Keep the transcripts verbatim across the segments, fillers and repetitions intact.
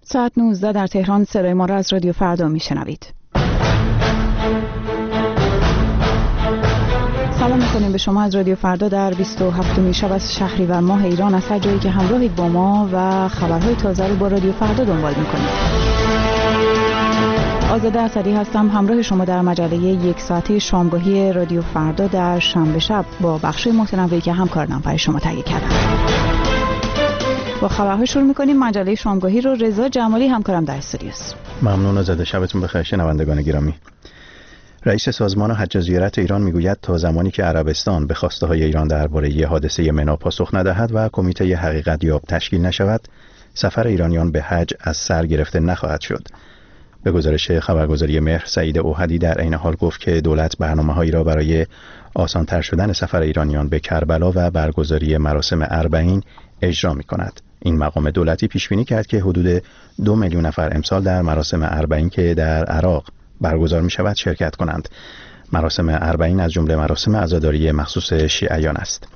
ساعت نوزده در تهران. صدای ما را از رادیو فردا میشنوید. سلام میکنیم به شما از رادیو فردا در بیست و هفتمین شب از شهریور ماه ایران، از هر جایی که همراهید با ما و خبرهای تازه رو با رادیو فردا دنبال میکنید. آزاده اسدی هستم، همراه شما در مجله یک ساعته شامگاهی رادیو فردا در شنبه شب با بخش متنوعی که همکارانم برای شما تهیه کردم. با خبرها شروع میکنیم. مجله شامگاهی رو رضا جمالی همکارم در استودیوست. ممنون آزاده، شبتون بخیر شنوندگان گرامی. رئیس سازمان حج و زیارت ایران میگوید تا زمانی که عربستان به خواسته های ایران درباره حادثه منی پاسخ ندهد و کمیته حقیقت یاب تشکیل نشود، سفر ایرانیان به حج از سر گرفته نخواهد شد. به گزارش خبرگزاری مهر، سعید اوحدی در عین حال گفت که دولت برنامه‌هایی را برای آسان‌تر شدن سفر ایرانیان به کربلا و برگزاری مراسم اربعین اجرا می‌کند. این مقام دولتی پیش بینی کرد که حدود دو میلیون نفر امسال در مراسم اربعین که در عراق برگزار می‌شود شرکت کنند. مراسم اربعین از جمله مراسم عزاداری مخصوص شیعیان است.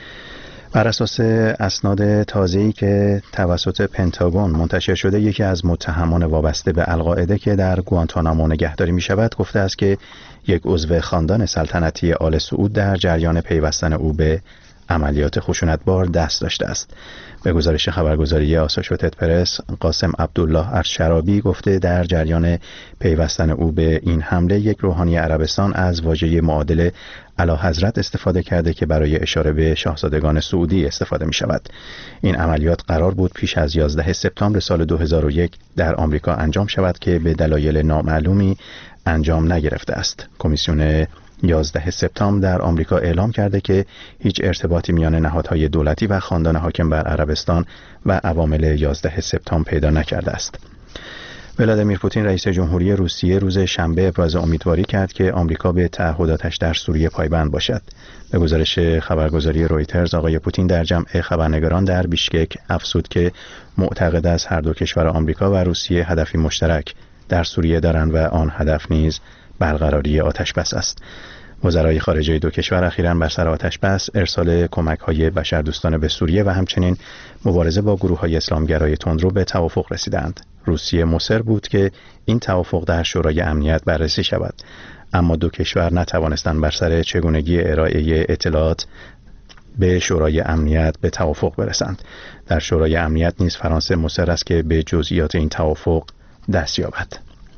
بر اساس اسناد تازه‌ای که توسط پنتاگون منتشر شده، یکی از متهمان وابسته به القاعده که در گوانتانامو نگهداری می‌شود گفته است که یک عضو خاندان سلطنتی آل سعود در جریان پیوستن او به عملیات خشونتبار دست داشته است. به گزارش خبرگزاری آسوشییتد پرس، قاسم عبدالله ارشرابی گفته در جریان پیوستن او به این حمله یک روحانی عربستان از واژه معادل اعلیحضرت استفاده کرده که برای اشاره به شاهزادگان سعودی استفاده می شود. این عملیات قرار بود پیش از یازده سپتامبر سال دو هزار و یک در آمریکا انجام شود که به دلایل نامعلومی انجام نگرفته است. کمیسیون یازده سپتامبر در آمریکا اعلام کرده که هیچ ارتباطی میان نهادهای دولتی و خاندان حاکم بر عربستان و عوامل یازده سپتامبر پیدا نکرده است. ولادیمیر پوتین رئیس جمهوری روسیه روز شنبه ابراز امیدواری کرد که آمریکا به تعهداتش در سوریه پایبند باشد. به گزارش خبرگزاری رویترز، آقای پوتین در جمع خبرنگاران در بیشکک افزود که معتقد است هر دو کشور آمریکا و روسیه هدفی مشترک در سوریه دارند و آن هدف نیز برقراری آتشبس است. وزرای خارجه دو کشور اخیراً بر سر آتشبس، ارسال کمک‌های بشردوستانه به سوریه و همچنین مبارزه با گروه‌های اسلامگرای تندرو به توافق رسیدند. روسیه مصر بود که این توافق در شورای امنیت بررسی شود، اما دو کشور نتوانستند بر سر چگونگی ارائه اطلاعات به شورای امنیت به توافق برسند. در شورای امنیت نیز فرانسه مصر است که به جزئیات این توافق دست یابد.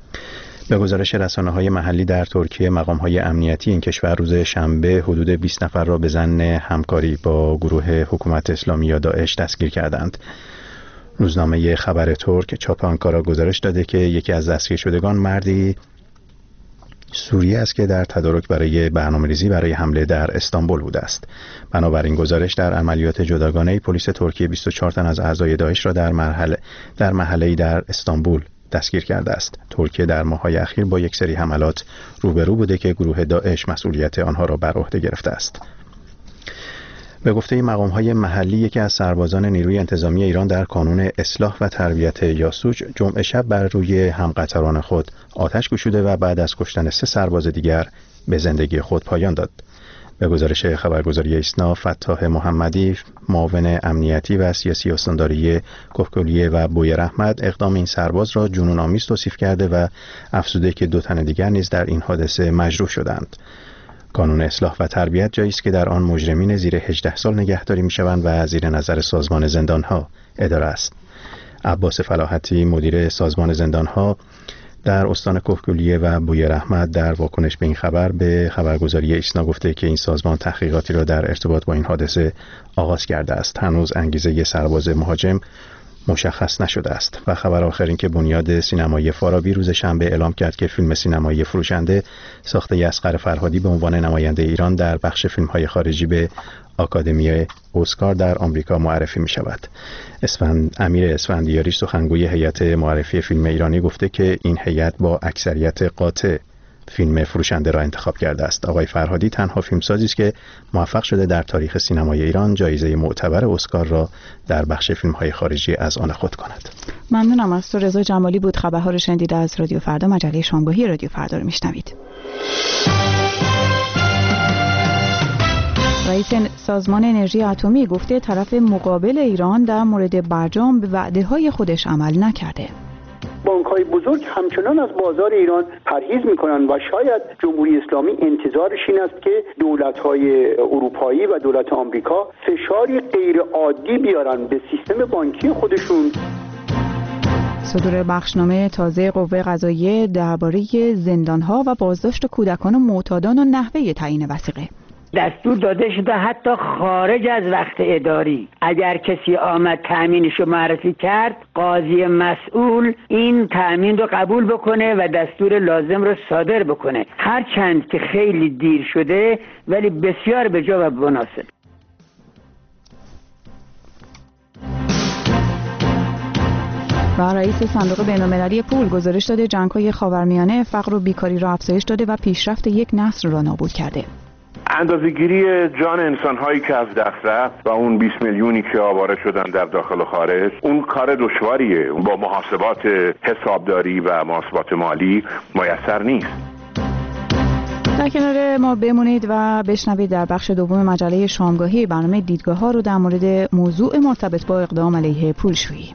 به گزارش رسانه‌های محلی در ترکیه، مقام‌های امنیتی این کشور روز شنبه حدود بیست نفر را به ظن همکاری با گروه حکومت اسلامی یا داعش دستگیر کردند. روزنامه خبر ترک چاپ آنکارا گزارش داده که یکی از دستگیر شدگان مردی سوری است که در تدارک برای برنامه‌ریزی برای حمله در استانبول بوده است. بنابراین گزارش در عملیات جداگانه پلیس ترکیه بیست و چهار تن از اعضای داعش را در مرحله در محله‌ای در استانبول دستگیر کرده است. ترکیه در ماه‌های اخیر با یک سری حملات روبرو بوده که گروه داعش مسئولیت آنها را بر عهده گرفته است. به گفته مقام‌های محلی، یکی از سربازان نیروی انتظامی ایران در کانون اصلاح و تربیت یاسوج جمعه شب بر روی همقطاران خود آتش گشوده و بعد از کشتن سه سرباز دیگر به زندگی خود پایان داد. به گزارش خبرگزاری ایسنا، فتاح محمدی، معاون امنیتی و سیاسی استانداری کوهگلیه و بویر احمد اقدام این سرباز را جنون‌آمیز توصیف کرده و افزوده که دو تن دیگر نیز در این حادثه مجروح شدند. کانون اصلاح و تربیت جایی است که در آن مجرمین زیر هجده سال نگهداری می‌شوند و زیر نظر سازمان زندان‌ها اداره است. عباس فلاحتی، مدیر سازمان زندان‌ها در استان کوهگلیه و بویر احمد، در واکنش به این خبر به خبرگزاری ایسنا گفته که این سازمان تحقیقاتی را در ارتباط با این حادثه آغاز کرده است. هنوز انگیزه سرباز مهاجم مشخص نشده است. و خبر آخر این که بنیاد سینمایی فارابی روز شنبه اعلام کرد که فیلم سینمایی فروشنده ساخته اصغر فرهادی به عنوان نماینده ایران در بخش فیلم‌های خارجی به آکادمی اسکار در آمریکا معرفی می شود. اسفند امیر اسفندیاری، سخنگوی هیئت معرفی فیلم ایرانی، گفته که این هیئت با اکثریت قاطع فیلم فروشنده را انتخاب کرده است. آقای فرهادی تنها فیلمسازی است که موفق شده در تاریخ سینمای ایران جایزه معتبر اسکار را در بخش فیلم‌های خارجی از آن خود کند. ممنونم از تو. رضا جمالی بود. خبرها رو شنیدید از رادیو فردا. مجله شامگاهی رادیو فردا رو میشنوید. رئیس سازمان انرژی اتمی گفته طرف مقابل ایران در مورد برجام به وعده‌های خودش عمل نکرده. بانک‌های بزرگ همچنان از بازار ایران پرهیز می‌کنند و شاید جمهوری اسلامی انتظارش این است که دولت‌های اروپایی و دولت آمریکا فشاری غیر عادی بیارن به سیستم بانکی خودشون. صدور بخشنامه تازه قوه قضاییه درباره زندان‌ها و بازداشت کودکان و معتادان و نحوه تعیین وثیقه. دستور داده شده حتی خارج از وقت اداری اگر کسی آمد تأمینشو معرفی کرد، قاضی مسئول این تأمین رو قبول بکنه و دستور لازم رو صادر بکنه، هرچند که خیلی دیر شده ولی بسیار به جا و مناسب. و رئیس صندوق بین‌المللی پول گزارش داده جنگ‌های خاورمیانه فقر و بیکاری را افزایش داده و پیشرفت یک نسل را نابود کرده. اندازه‌گیری جان انسان‌هایی که از دست رفت و اون بیست میلیونی که آواره شدن در داخل و خارج، اون کار دشواریه، با محاسبات حسابداری و محاسبات مالی میسر نیست. در کنار ما بمونید و بشنوید در بخش دوم مجله شامگاهی برنامه دیدگاه‌ها رو در مورد موضوع مرتبط با اقدام علیه پولشویی.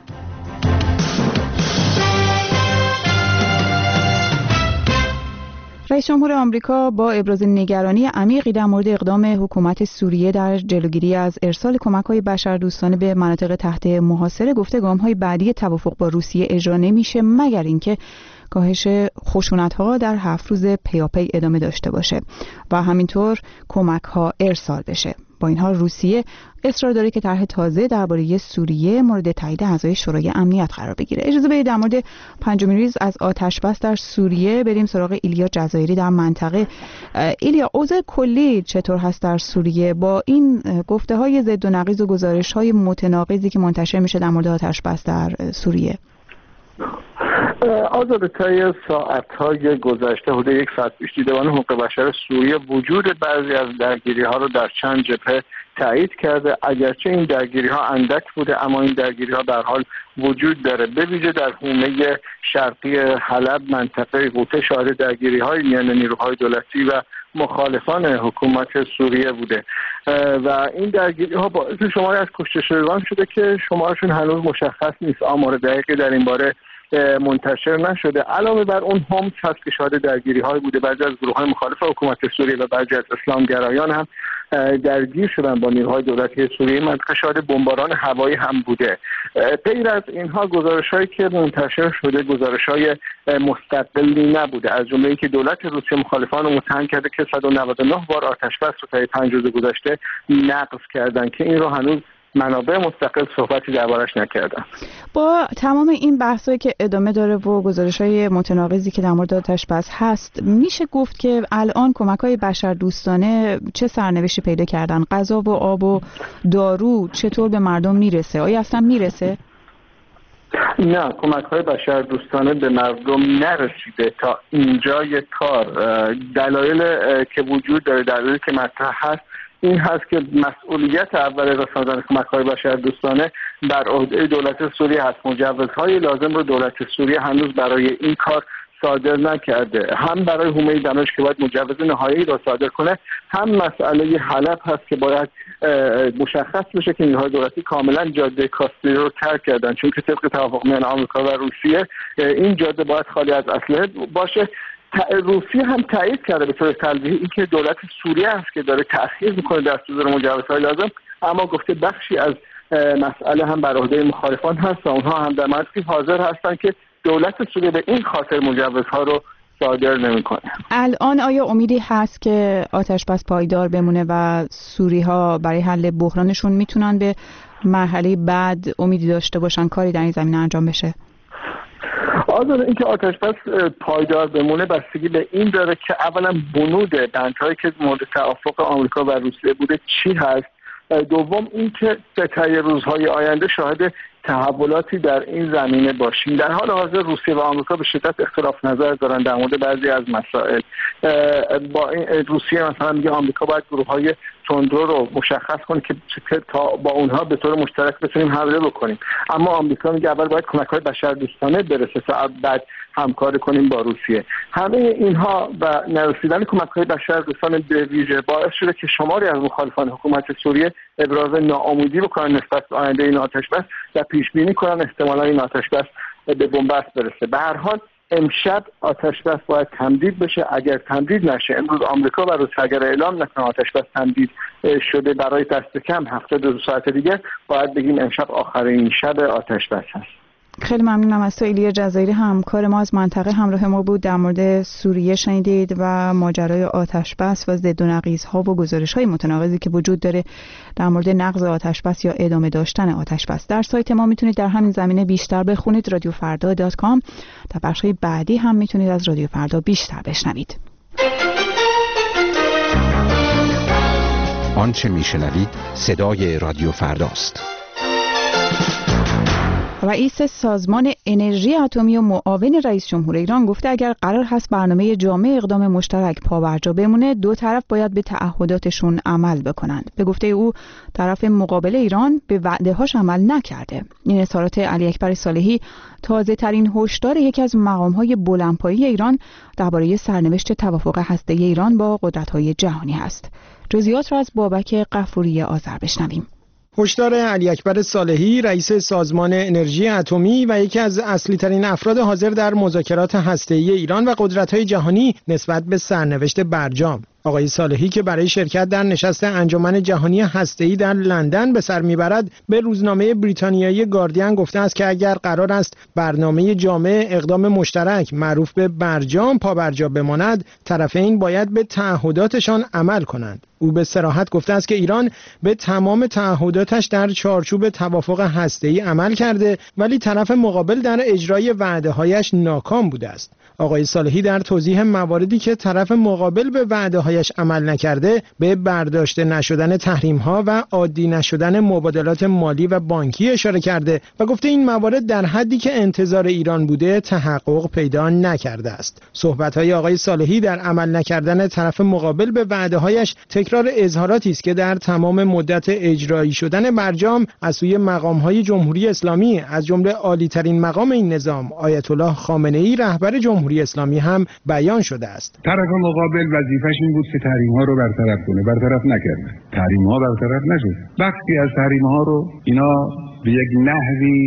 رئیس جمهور آمریکا با ابراز نگرانی عمیقی در مورد اقدام حکومت سوریه در جلوگیری از ارسال کمک‌های بشردوستانه به مناطق تحت محاصره گفته گام‌های بعدی توافق با روسیه اجرا نمیشه مگر اینکه کاهش خشونت‌ها در هفت روز پیاپی ادامه داشته باشه و همینطور کمک‌ها ارسال بشه. با این حال روسیه اصرار داره که طرح تازه درباره سوریه مورد تایید اعضای شورای امنیت قرار بگیره. اجازه بدید در مورد پنجمین روز از آتش‌بس در سوریه بریم سراغ ایلیا جزایری در منطقه. ایلیا، اوضاع کلی چطور هست در سوریه با این گفته‌های ضد و نقیض و گزارش‌های متناقضی که منتشر میشه در مورد آتش‌بس در سوریه؟ آزاده طی ساعت‌های گذشته حدود یک ساعت پیش دیدبان حقوق بشر سوریه وجود بعضی از درگیری‌ها رو در چند جبهه تایید کرده. اگرچه این درگیری‌ها اندک بوده اما این درگیری‌ها در حال وجود داره. به ویژه در حومه شرقی حلب منطقه غوطه شاهد درگیری‌های میان نیروهای دولتی و مخالفان حکومت سوریه بوده و این درگیری‌ها باعث شماری از کشته شدگان شده که شمارشون هنوز مشخص نیست. آمار دقیقی در این باره منتشر نشده. علاوه بر اون هم هست که شاهد درگیری‌های بوده. بعضی از گروه‌های مخالف حکومت سوریه و بعضی از اسلامگرایان هم درگیر شدن با نیروهای دولتی سوریه. منطقه شاهد بمباران هوایی هم بوده. غیر از اینها گزارش‌هایی که منتشر شده گزارش‌های مستقلی نبوده، از جمله اینکه دولت روسیه مخالفان رو متهم کرده که صد و نود و نه بار آتش‌بس رو طی پنج روز گذشته نقض کردن که این رو هنوز منابع مستقل صحبتی دربارش نکردن. با تمام این بحثایی که ادامه داره و گزارش‌های متناقضی که در مورد آتش‌بس هست، میشه گفت که الان کمک‌های بشردوستانه چه سرنوشتی پیدا کردن؟ غذا و آب و دارو چطور به مردم میرسه؟ آیا اصلا میرسه؟ نه، کمک‌های بشردوستانه به مردم نرسیده تا اینجای کار. دلایل که وجود داره، دلایلی که مطرح هست این هست که مسئولیت اول رساندن کمک‌های بشردوستانه بر عهده دولت سوریه هست. مجوزهای لازم رو دولت سوریه هنوز برای این کار صادر نکرده. هم برای حومه دمشق که باید مجوز نهایی را صادر کنه، هم مسئله حلب هست که باید مشخص بشه که نیروهای دولتی کاملا جاده کاستری رو ترک کردن، چون که طبق توافق میان آمریکا و روسیه این جاده باید خالی از اسلحه باشه. روسیه هم تایید کرده به طور تلویحی اینکه دولت سوریه است که داره تأخیر میکنه در صدور مجوزهای لازم، اما گفته بخشی از مسئله هم بر عهده مخالفان هست و اونها هم در منطقی حاضر هستن که دولت سوریه به این خاطر مجوزها رو صادر نمیکنه. الان آیا امیدی هست که آتش‌بس پایدار بمونه و سوری‌ها برای حل بحرانشون میتونن به مرحله بعد امیدی داشته باشن کاری در این زمینه انجام بشه؟ آزاده اینکه آتش‌بس پایدار بمونه بستگی به این داره که اولا بنود بندهایی که مورد توافق آمریکا و روسیه بوده چی هست، دوم اینکه طی روزهای آینده شاهد تحولاتی در این زمینه باشیم. در حال حاضر روسیه و آمریکا به شدت اختلاف نظر دارن در مورد بعضی از مسائل. با روسیه مثلا میگه آمریکا باید گروه‌های تندرو رو مشخص کنه که تا با اونها به طور مشترک بتونیم حمله بکنیم. اما آمریکا میگه اول باید کمک‌های بشردوستانه برسه تا بعد همکاری کنیم با روسیه. همه اینها و نرسیدن کمک‌های بشردوستانه به ویژه باعث شده که شماری از مخالفان حکومت سوریه ابراز ناامیدی بکنن نسبت به آینده این آتش‌بس و پیش بینی کنن احتمالاً این آتش‌بس به بنبست برسه. به هر حال امشب آتش‌بس باید تمدید بشه. اگر تمدید نشه، امروز آمریکا و روسیه اگر اعلام نکنه آتش‌بس تمدید شده برای دست کم هفتاد و دو ساعت دیگر، باید بگیم امشب آخرین شب آتش‌بس هست. خیلی ممنونم از تو. ایلیا جزایری همکار ما از منطقه همراه ما بود. در مورد سوریه شنیدید و ماجرای آتش‌بس و ضد و نقیض‌ها و گزارش‌های متناقضی که وجود داره در مورد نقض آتش‌بس یا ادامه داشتن آتش‌بس. در سایت ما میتونید در همین زمینه بیشتر بخونید، رادیو فردا دات کام. در بخش‌های بعدی هم میتونید از رادیو فردا بیشتر بشنوید. آنچه میشنوید صدای رادیو فرداست. رئیس سازمان انرژی اتمی و معاون رئیس جمهور ایران گفته اگر قرار هست برنامه جامع اقدام مشترک پابرجا بمونه، دو طرف باید به تعهداتشون عمل بکنند. به گفته او طرف مقابل ایران به وعده‌هاش عمل نکرده. این اظهارات علی اکبر صالحی تازه ترین هشدار یکی از مقام‌های بلندپایه ایران درباره سرنوشت توافق هسته‌ای ایران با قدرت‌های جهانی است. جزئیات را از بابک غفوری آذر بشنویم. هشدار علی اکبر صالحی رئیس سازمان انرژی اتمی و یکی از اصلی ترین افراد حاضر در مذاکرات هسته‌ای ایران و قدرت‌های جهانی نسبت به سرنوشت برجام. آقای صالحی که برای شرکت در نشست انجمن جهانی هسته‌ای در لندن به سر میبرد، به روزنامه بریتانیایی گاردین گفته است که اگر قرار است برنامه جامع اقدام مشترک معروف به برجام پابرجا بماند، طرفین باید به تعهداتشان عمل کنند. او به صراحت گفته است که ایران به تمام تعهداتش در چارچوب توافق هسته‌ای عمل کرده، ولی طرف مقابل در اجرای وعده‌هایش ناکام بوده است. آقای صالحی در توضیح مواردی که طرف مقابل به وعده‌هایش عمل نکرده، به برداشته نشدن تحریم‌ها و عادی نشدن مبادلات مالی و بانکی اشاره کرده و گفته این موارد در حدی که انتظار ایران بوده تحقق پیدا نکرده است. صحبت‌های آقای صالحی در عمل نکردن طرف مقابل به وعده‌هایش تکرار اظهاراتی است که در تمام مدت اجرایی شدن برجام از سوی مقام‌های جمهوری اسلامی از جمله عالی‌ترین مقام این نظام آیت الله خامنه‌ای رهبر جمهوری اسلامی هم بیان شده است. طرف مقابل وظیفش این بود که تحریم‌ها رو برطرف کنه، برطرف نکرده. تحریم‌ها برطرف نشد. بخشی از تحریم‌ها رو اینا به یک نحوی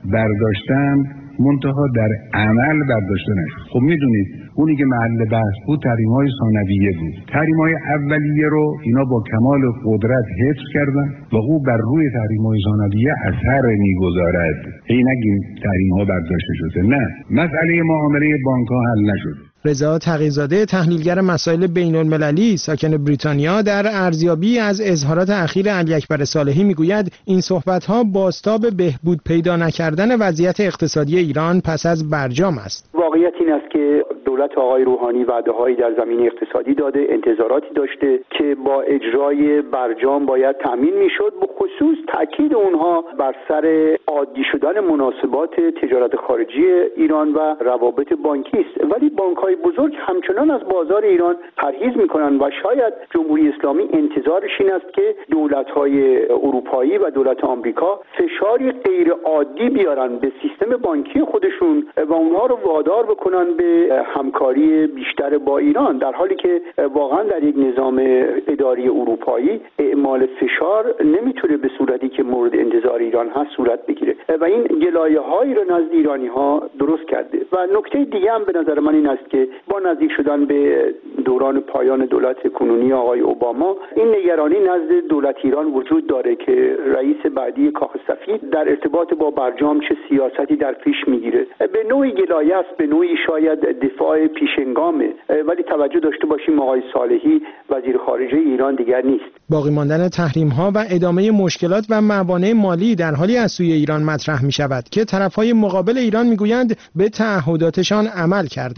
برداشتن، منتها در عمل برداشته نشد. خب میدونید اونی که محل بحث بود تحریم‌های ثانویه بود. تحریم‌های اولیه رو اینا با کمال قدرت حفظ کردن و او بر روی تحریم‌های ثانویه اثر می‌گذارد. هی نگیم تحریم‌ها برداشته شده، نه. مسئله معامله بانک‌ها حل نشد. رضا تقی‌زاده تحلیلگر مسائل بین‌المللی ساکن بریتانیا در ارزیابی از اظهارات اخیر علی اکبر صالحی میگوید این صحبت‌ها بازتاب بهبود پیدا نکردن وضعیت اقتصادی ایران پس از برجام است. واقعیت این است که دولت آقای روحانی وعده‌هایی در زمینه اقتصادی داده، انتظاراتی داشته که با اجرای برجام باید تامین میشد. به خصوص تاکید اونها بر سر عادی شدن مناسبات تجارت خارجی ایران و روابط بانکی است. ولی بانک‌های بزرگ همچنان از بازار ایران پرهیز می‌کنند و شاید جمهوری اسلامی انتظارش این است که دولت‌های اروپایی و دولت آمریکا فشاری غیر عادی بیارن به سیستم بانکی خودشون و اونها رو وادار بکنن به همکاری بیشتر با ایران، در حالی که واقعا در یک نظام اداری اروپایی اعمال فشار نمیتونه به صورتی که مورد انتظار ایران هست صورت بگیره و این گلایه‌هایی رو نزد ایرانی‌ها درست کرده. و نکته دیگه هم به نظر من این است که با نزدیک شدن به دوران پایان دولت کنونی آقای اوباما، این نگرانی نزد دولت ایران وجود داره که رئیس بعدی کاخ سفید در ارتباط با برجام چه سیاستی در پیش میگیره. به نوعی گلایه است، به نوعی شاید دفاع پیشنگامه، ولی توجه داشته باشیم آقای صالحی وزیر خارجه ایران دیگر نیست. باقی ماندن تحریم‌ها و ادامه مشکلات و موانع مالی در حالی از سوی ایران مطرح می‌شود که طرف‌های مقابل ایران می‌گویند به تعهداتشان عمل کردند.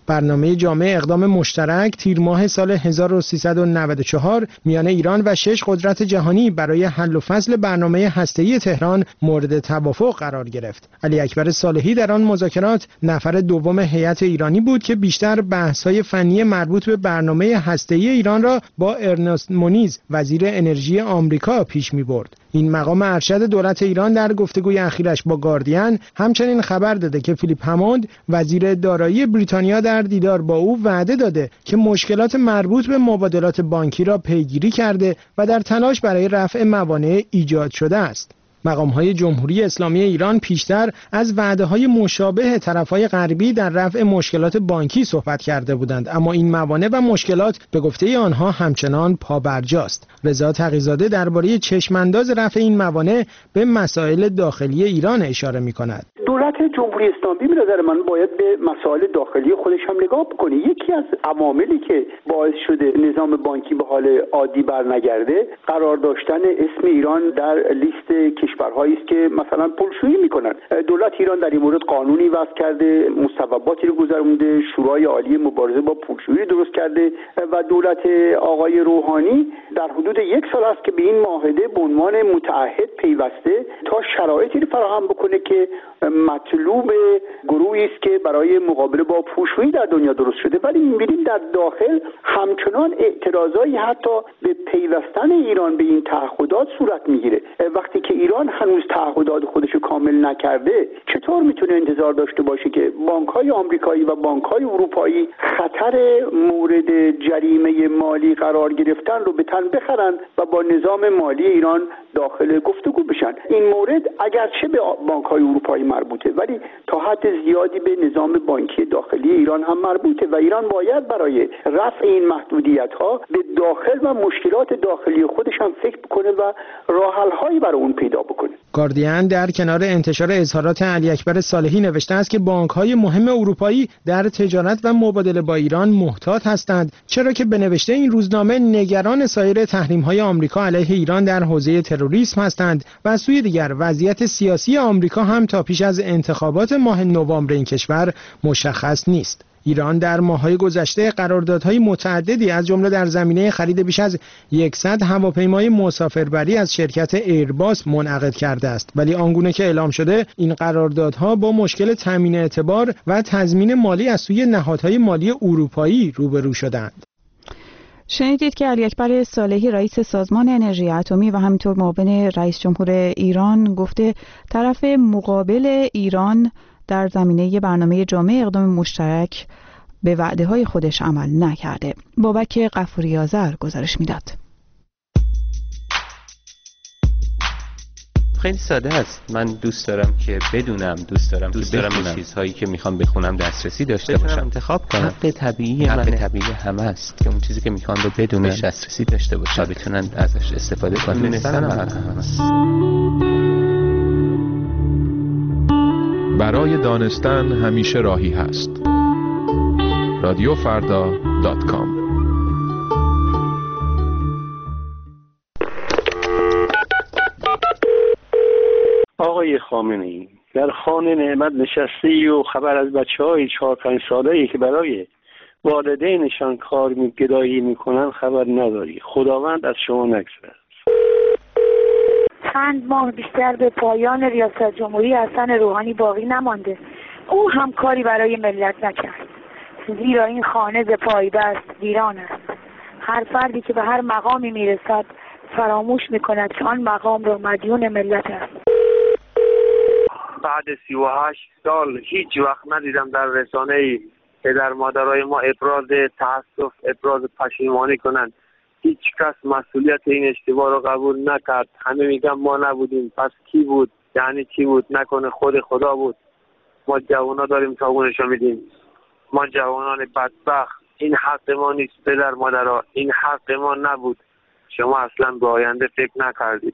برنامه جامع اقدام مشترک تیر ماه سال هزار و سیصد و نود و چهار میان ایران و شش قدرت جهانی برای حل و فصل برنامه هسته‌ای تهران مورد توافق قرار گرفت. علی اکبر صالحی در آن مذاکرات نفر دوم هیئت ایرانی بود که بیشتر بحث‌های فنی مربوط به برنامه هسته‌ای ایران را با ارنست مونیز وزیر انرژی آمریکا پیش می‌برد. این مقام ارشد دولت ایران در گفتگوی اخیرش با گاردین همچنین خبر داده که فیلیپ هموند وزیر دارایی بریتانیا در دیدار با او وعده داده که مشکلات مربوط به مبادلات بانکی را پیگیری کرده و در تلاش برای رفع موانع ایجاد شده است. مقام‌های جمهوری اسلامی ایران پیشتر از وعده‌های مشابه طرف‌های غربی در رفع مشکلات بانکی صحبت کرده بودند، اما این موانع و مشکلات به گفته آنها همچنان پابرجاست. رضا تقی‌زاده درباره چشم‌انداز رفع این موانع به مسائل داخلی ایران اشاره می‌کند. دولت جمهوری اسلامی به نظر من باید به مسائل داخلی خودش هم نگاه بکنه. یکی از عواملی که باعث شده نظام بانکی به حال عادی برنگرده قرار داشتن اسم ایران در لیست کشورهایی است که مثلا پولشویی میکنن. دولت ایران در این مورد قانونی وضع کرده، مصوباتی رو گذرونده، شورای عالی مبارزه با پولشویی درست کرده و دولت آقای روحانی در حدود یک سال است که به این معاهده به عنوان متعهد پیوسته تا شرایطی رو فراهم بکنه که مطلوب گروهی است که برای مقابله با پولشویی در دنیا درست شده. ولی می‌بینیم در داخل همچنان اعتراضایی حتی به پیوستن ایران به این تعهدات صورت میگیره. وقتی که ایران هنوز تعهدات خودش رو کامل نکرده چطور میتونه انتظار داشته باشه که بانک‌های آمریکایی و بانک‌های اروپایی خطر مورد جریمه مالی قرار گرفتن رو به تن بخرن و با نظام مالی ایران داخل گفتگو بشن؟ این مورد اگرچه به بانک‌های اروپایی مربوطه ولی تا حد زیادی به نظام بانکی داخلی ایران هم مربوطه و ایران باید برای رفع این محدودیت‌ها به داخل و مشکلات داخلی خودش هم فکر بکنه و راه حل‌هایی برای اون پیدا بکنه. گاردین در کنار انتشار اظهارات علی اکبر صالحی نوشته است که بانک‌های مهم اروپایی در تجارت و مبادله با ایران محتاط هستند، چرا که به نوشته این روزنامه نگران سایر تحریم‌های آمریکا علیه ایران در حوزه تروریسم هستند و از سوی دیگر وضعیت سیاسی آمریکا هم تا پیش از انتخابات ماه نوامبر این کشور مشخص نیست. ایران در ماه‌های گذشته قراردادهای متعددی از جمله در زمینه خرید بیش از صد هواپیمای مسافربری از شرکت ایرباس منعقد کرده است، ولی آنگونه که اعلام شده این قراردادها با مشکل تامین اعتبار و تضمین مالی از سوی نهادهای مالی اروپایی روبرو شدند. شنیدید که علی اکبر صالحی رئیس سازمان انرژی اتمی و همینطور معاون رئیس جمهور ایران گفته طرف مقابل ایران در زمینه برنامه جامع اقدام مشترک به وعده‌های خودش عمل نکرده. بابک غفوری آذر گزارش میداد. خیلی ساده است. من دوست دارم که بدونم، دوست دارم دوست دارم به چیزهایی که میخوام بخونم دسترسی داشته باشم، انتخاب کنم. حق طبیعی من طبیعی همه است که اون چیزی که میخوام رو بدونم دسترسی داشته باشم و بتونن ازش استفاده کنن. دونستن هم هست. برای دانستن همیشه راهی هست. رادیو فردا دات کام. آقای خامنه‌ای، در خانه نعمت نشستی و خبر از بچه‌های چهار پنج ساله‌ای که برای والدینشان کار گدایی میکنن خبر نداری. خداوند از شما نگذره. چند ماه بیشتر به پایان ریاست جمهوری حسن روحانی باقی نمانده. او هم کاری برای ملت نکرد، زیرا این خانه ز پایبست ویران است. هر فردی که به هر مقامی میرسد فراموش میکند که آن مقام را مدیون ملت است. بعد سی و هشت سال هیچ وقت ندیدم در رسانه‌ای که در مادرای ما ابراز تأسف، ابراز پشیمانی کنند. هیچ کس مسئولیت این اشتباه رو قبول نکرد. همه میگن ما نبودیم. پس کی بود؟ یعنی کی بود؟ نکنه خود خدا بود. ما جوانا داریم تاگونشو میدیم. ما جوانان بدبخت. این حق ما نیست پدر مادرها. این حق ما نبود. شما اصلا به آینده فکر نکردید.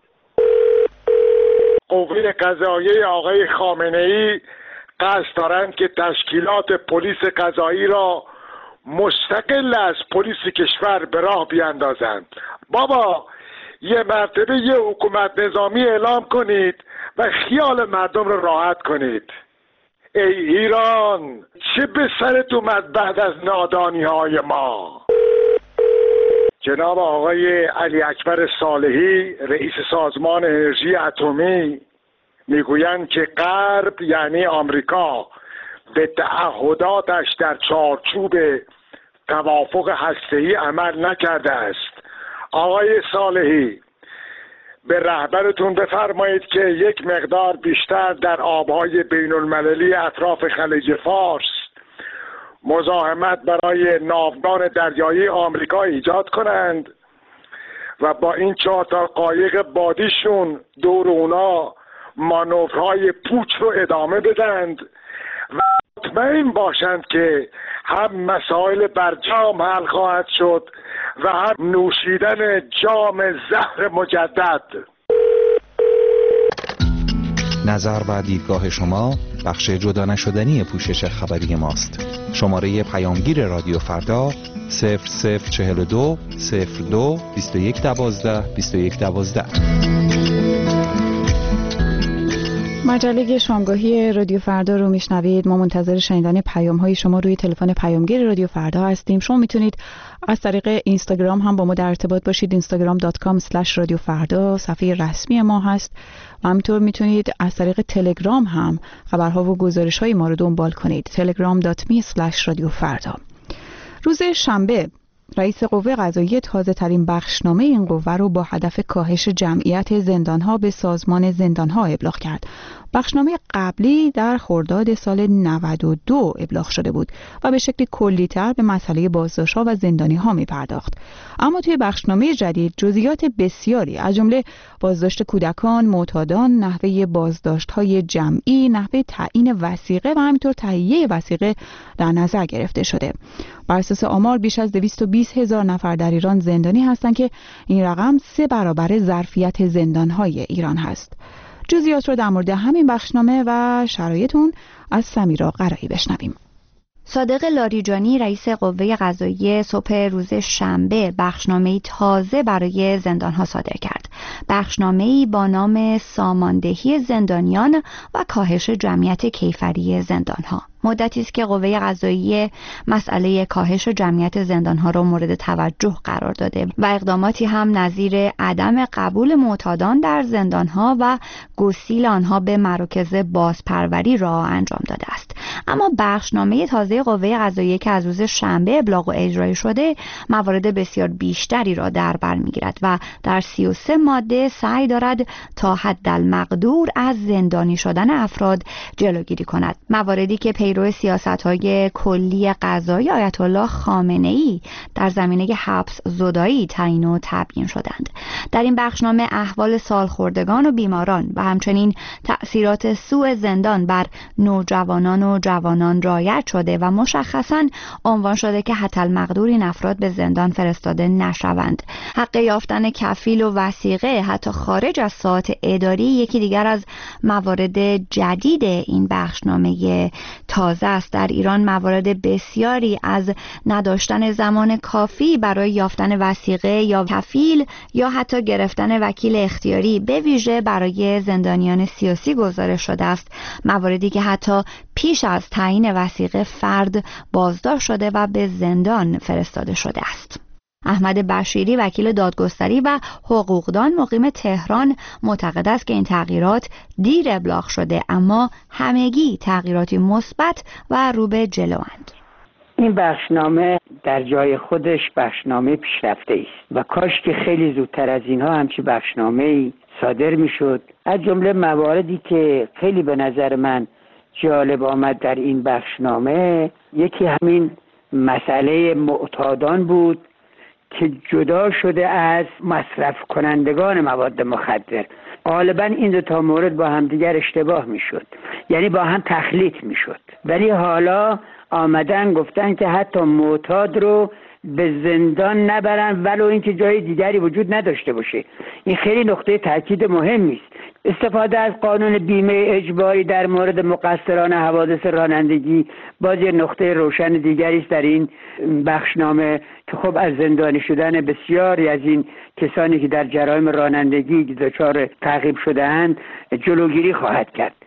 قوه قضاییه آقای خامنه‌ای قصد دارند که تشکیلات پلیس قضایی را مستقل از پلیس کشور به راه بیاندازند. بابا یه مرتبه یه حکومت نظامی اعلام کنید و خیال مردم رو راحت کنید. ای ایران چه به سرت اومد بعد از نادانی های ما؟ جناب آقای علی اکبر صالحی رئیس سازمان انرژی اتمی میگویند که غرب یعنی آمریکا به تعهداتش در چارچوب توافق هسته‌ای عمل نکرده است. آقای صالحی به رهبرتون بفرمایید که یک مقدار بیشتر در آبهای بین المللی اطراف خلیج فارس مزاحمت برای ناوگان دریایی آمریکا ایجاد کنند و با این چهار تا قایق بادیشون دور اونا مانورهای پوچ رو ادامه بدند و مطمئن باشند که هم مسائل برجام حل خواهد شد و هم نوشیدن جام زهر مجدد. نظر و دیدگاه شما بخش جدا نشدنی پوشش خبری ماست. شماره پیامگیر رادیو فردا صفر صفر چهل و دو صفر دو بیست و یک دوازده بیست و یک دوازده. مجله شامگاهی رادیو فردا رو میشنوید. ما منتظر شنیدن پیام های شما روی تلفن پیامگیر رادیو فردا هستیم. شما میتونید از طریق اینستاگرام هم با ما در ارتباط باشید. اینستاگرام دات کام اسلش رادیو فردا صفحه رسمی ما هست و همینطور میتونید از طریق تلگرام هم خبرها و گزارش های ما رو دنبال کنید. تلگرام دات می اسلش رادیو فردا. روز شنبه رئیس قوه قضاییه تازه ترین بخشنامه این قوه رو با هدف کاهش جمعیت زندانها به سازمان زندانها ابلاغ کرد. بخشنامه قبلی در خرداد سال نود و دو ابلاغ شده بود و به شکلی کلی‌تر به مسئله بازداشت‌ها و زندانی‌ها می‌پرداخت. اما توی بخشنامه جدید جزئیات بسیاری از جمله بازداشت کودکان، معتادان، نحوه بازداشت‌های جمعی، نحوه تعیین وثیقه و همینطور تهیه وثیقه در نظر گرفته شده. بر اساس آمار بیش از دویست و بیست هزار نفر در ایران زندانی هستند که این رقم سه برابر ظرفیت زندان‌های ایران هست. جزئیات رو در مورد همین بخشنامه و شرایطون از سمیرا قرایی بشنویم. صادق لاریجانی رئیس قوه قضاییه صبح روز شنبه بخشنامه‌ای تازه برای زندان‌ها صادر کرد. بخشنامه‌ای با نام ساماندهی زندانیان و کاهش جمعیت کیفری زندان‌ها. مدتی است که قوه قضاییه مسئله کاهش جمعیت زندان‌ها را مورد توجه قرار داده و اقداماتی هم نظیر عدم قبول معتادان در زندان‌ها و گسیل آنها به مراکز بازپروری را انجام داده است. اما بخشنامه تازه قوه قضاییه که از روز شنبه ابلاغ و اجرایی شده موارد بسیار بیشتری را در بر می‌گیرد و در سی و سه ماده سعی دارد تا حدالمقدور از زندانی شدن افراد جلوگیری کند. مواردی که پیرو سیاست‌های کلی قضایی آیت الله خامنه‌ای در زمینه حبس زدایی تعیین و تبیین شدند. در این بخشنامه احوال سالخوردگان و بیماران و همچنین تأثیرات سوء زندان بر نوجوانان و جوانان رعایت شده و مشخصاً عنوان شده که حدالمقدور این افراد به زندان فرستاده نشوند. حق یافتن کفیل و وثیقه حتی خارج از ساعات اداری یکی دیگر از موارد جدید این بخشنامه تازه است. در ایران موارد بسیاری از نداشتن زمان کافی برای یافتن وثیقه یا کفیل یا حتی گرفتن وکیل اختیاری به ویژه برای زندانیان سیاسی گزارش شده است. مواردی که حتی پیش از تعیین وثیقه فرد بازداشت شده و به زندان فرستاده شده است. احمد بشیری وکیل دادگستری و حقوقدان مقیم تهران معتقد است که این تغییرات دیر ابلاغ شده اما همگی تغییراتی مثبت و رو به جلوند. این بخشنامه در جای خودش بخشنامه پیشرفته است و کاش که خیلی زودتر از اینها همچین بخشنامه‌ای صادر میشد. از جمله مواردی که خیلی به نظر من جالب آمد در این بخشنامه یکی همین مسئله معتادان بود که جدا شده از مصرف کنندگان مواد مخدر. غالبا این دو تا مورد با هم دیگر اشتباه میشد، یعنی با هم تخلیط میشد، ولی حالا آمدن گفتن که حتی معتاد رو به زندان نبرن ولو اینکه جای دیگری وجود نداشته باشه. این خیلی نقطه تاکید مهمی است. استفاده از قانون بیمه اجباری در مورد مقصران حوادث رانندگی باز یه نقطه روشن دیگری است در این بخشنامه که خب از زندانی شدن بسیاری از این کسانی که در جرایم رانندگی دچار تعقیب شده‌اند جلوگیری خواهد کرد.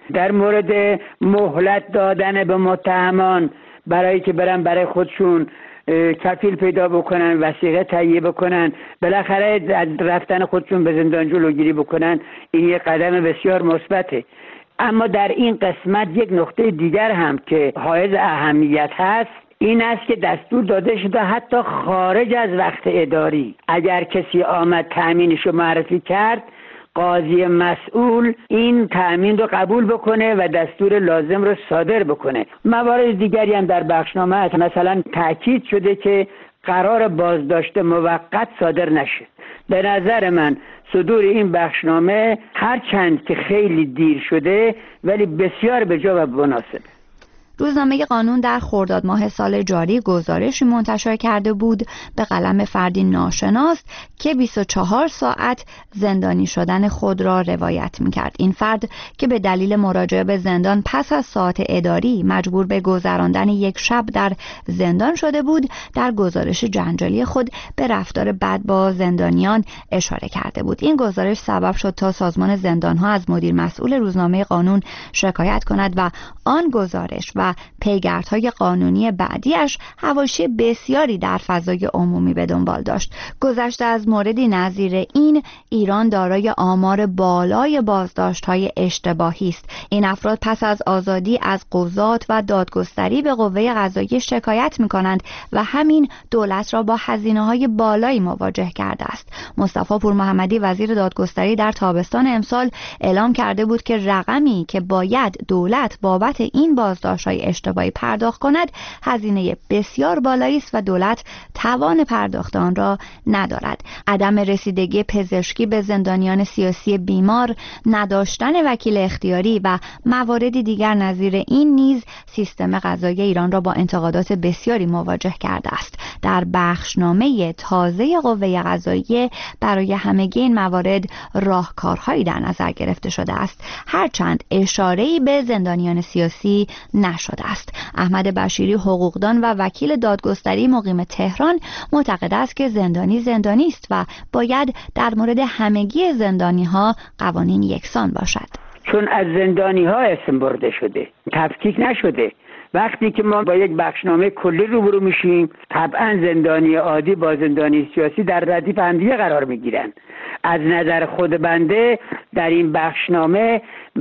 در مورد مهلت دادن به متهمان برای که برن برای خودشون کفیل پیدا بکنن، وثیقه تهیه بکنن، بالاخره از رفتن خودشون به زندان جلوگیری بکنن، این یک قدم بسیار مثبته. اما در این قسمت یک نقطه دیگر هم که حائز اهمیت هست این است که دستور داده شده حتی خارج از وقت اداری اگر کسی آمد تأمینش رو معرفی کرد، قاضی مسئول این تأمین رو قبول بکنه و دستور لازم رو صادر بکنه. موارد دیگری هم در بخشنامه هست، مثلا تأکید شده که قرار بازداشت موقت صادر نشه. به نظر من صدور این بخشنامه هرچند که خیلی دیر شده ولی بسیار به جا و مناسبه. روزنامه قانون در خرداد ماه سال جاری گزارشی منتشر کرده بود به قلم فردی ناشناس که بیست و چهار ساعت زندانی شدن خود را روایت می‌کرد. این فرد که به دلیل مراجعه به زندان پس از ساعت اداری مجبور به گذراندن یک شب در زندان شده بود، در گزارش جنجالی خود به رفتار بد با زندانیان اشاره کرده بود. این گزارش سبب شد تا سازمان زندان‌ها از مدیر مسئول روزنامه قانون شکایت کند و آن گزارش و پیگردهای قانونی بعدیش حواشی بسیاری در فضای عمومی به دنبال داشت. گذشته از موردی نظیر این، ایران دارای آمار بالای بازداشت‌های اشتباهی است. این افراد پس از آزادی از قضات و دادگستری به قوه قضاییه شکایت می‌کنند و همین دولت را با هزینه‌های بالایی مواجه کرده است. مصطفی پورمحمدی وزیر دادگستری در تابستان امسال اعلام کرده بود که رقمی که باید دولت بابت این بازداشت‌های اشتباهی پرداخت کند هزینه بسیار بالایی است و دولت توان پرداخت آن را ندارد. عدم رسیدگی پزشکی به زندانیان سیاسی بیمار، نداشتن وکیل اختیاری و مواردی دیگر نظیر این نیز سیستم قضایی ایران را با انتقادات بسیاری مواجه کرده است. در بخشنامه تازه قوه قضاییه برای همگی این موارد راهکارهایی در نظر گرفته شده است، هرچند اشاره‌ای به زندانیان سیاسی نشده است. احمد بشیری حقوقدان و وکیل دادگستری مقیم تهران معتقد است که زندانی زندانی است و باید در مورد همگی زندانی ها قوانین یکسان باشد. چون از زندانی ها اسم برده شده، تفکیک نشده. وقتی که ما با یک بخشنامه کلی روبرو میشیم، طبعا زندانی عادی با زندانی سیاسی در ردیف همدیگه قرار میگیرن. از نظر خود بنده در این بخشنامه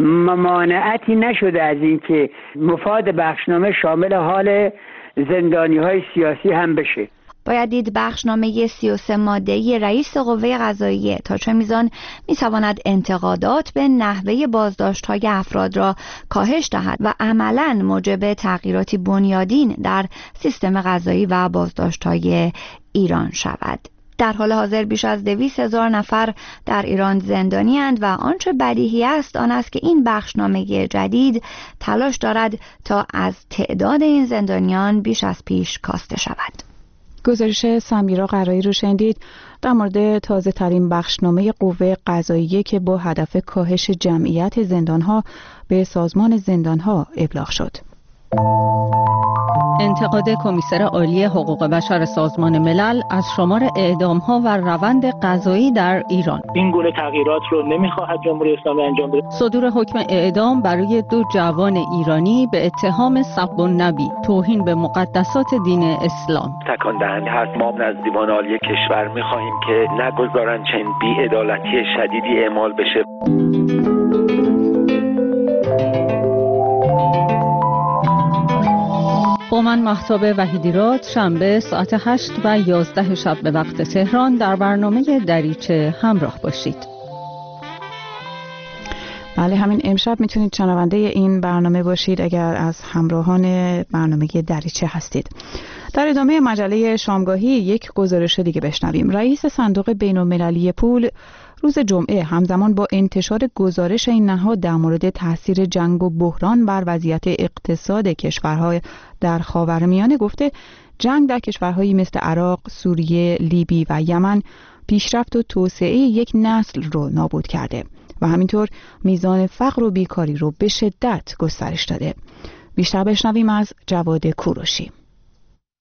ممانعتی نشده از اینکه مفاد بخشنامه شامل حال زندانی های سیاسی هم بشه. باید دید بخشنامه سی و سه ماده‌ای رئیس قوه قضاییه تا چه میزان میتواند انتقادات به نحوه بازداشت‌های افراد را کاهش دهد و عملاً موجب تغییراتی بنیادین در سیستم قضایی و بازداشت‌های ایران شود. در حال حاضر بیش از دویست هزار نفر در ایران زندانی اند و آنچه بدیهی است آن است که این بخشنامه جدید تلاش دارد تا از تعداد این زندانیان بیش از پیش کاسته شود. گزارش سمیرا قرایی رو شنیدید در مورد تازه ترین بخشنامه قوه قضاییه که با هدف کاهش جمعیت زندانها به سازمان زندانها ابلاغ شد. انتقاد کمیسر عالی حقوق بشر سازمان ملل از شمار اعدام‌ها و روند قضایی در ایران. این گونه تغییرات رو نمی‌خواهد جمهوری اسلامی انجام بده. صدور حکم اعدام برای دو جوان ایرانی به اتهام سب النبی، توهین به مقدسات دین اسلام. تکان دهنده هست. ما از دیوان عالی کشور می‌خواهیم که نگذارن چنین بی‌عدالتی شدیدی اعمال بشه. با من مهتاب وحیدیراد، شنبه ساعت هشت و یازده شب به وقت تهران در برنامه دریچه همراه باشید. بله، همین امشب میتونید شنونده این برنامه باشید اگر از همراهان برنامه دریچه هستید. در ادامه مجله شامگاهی یک گزارش دیگه بشنویم. رئیس صندوق بین‌المللی پول روز جمعه همزمان با انتشار گزارش این نهاد در مورد تاثیر جنگ و بحران بر وضعیت اقتصاد کشورهای در خاورمیانه گفته جنگ در کشورهایی مثل عراق، سوریه، لیبی و یمن پیشرفت و توسعه یک نسل رو نابود کرده و همینطور میزان فقر و بیکاری رو به شدت گسترش داده. بیشتر بشنویم از جواد کوروشی.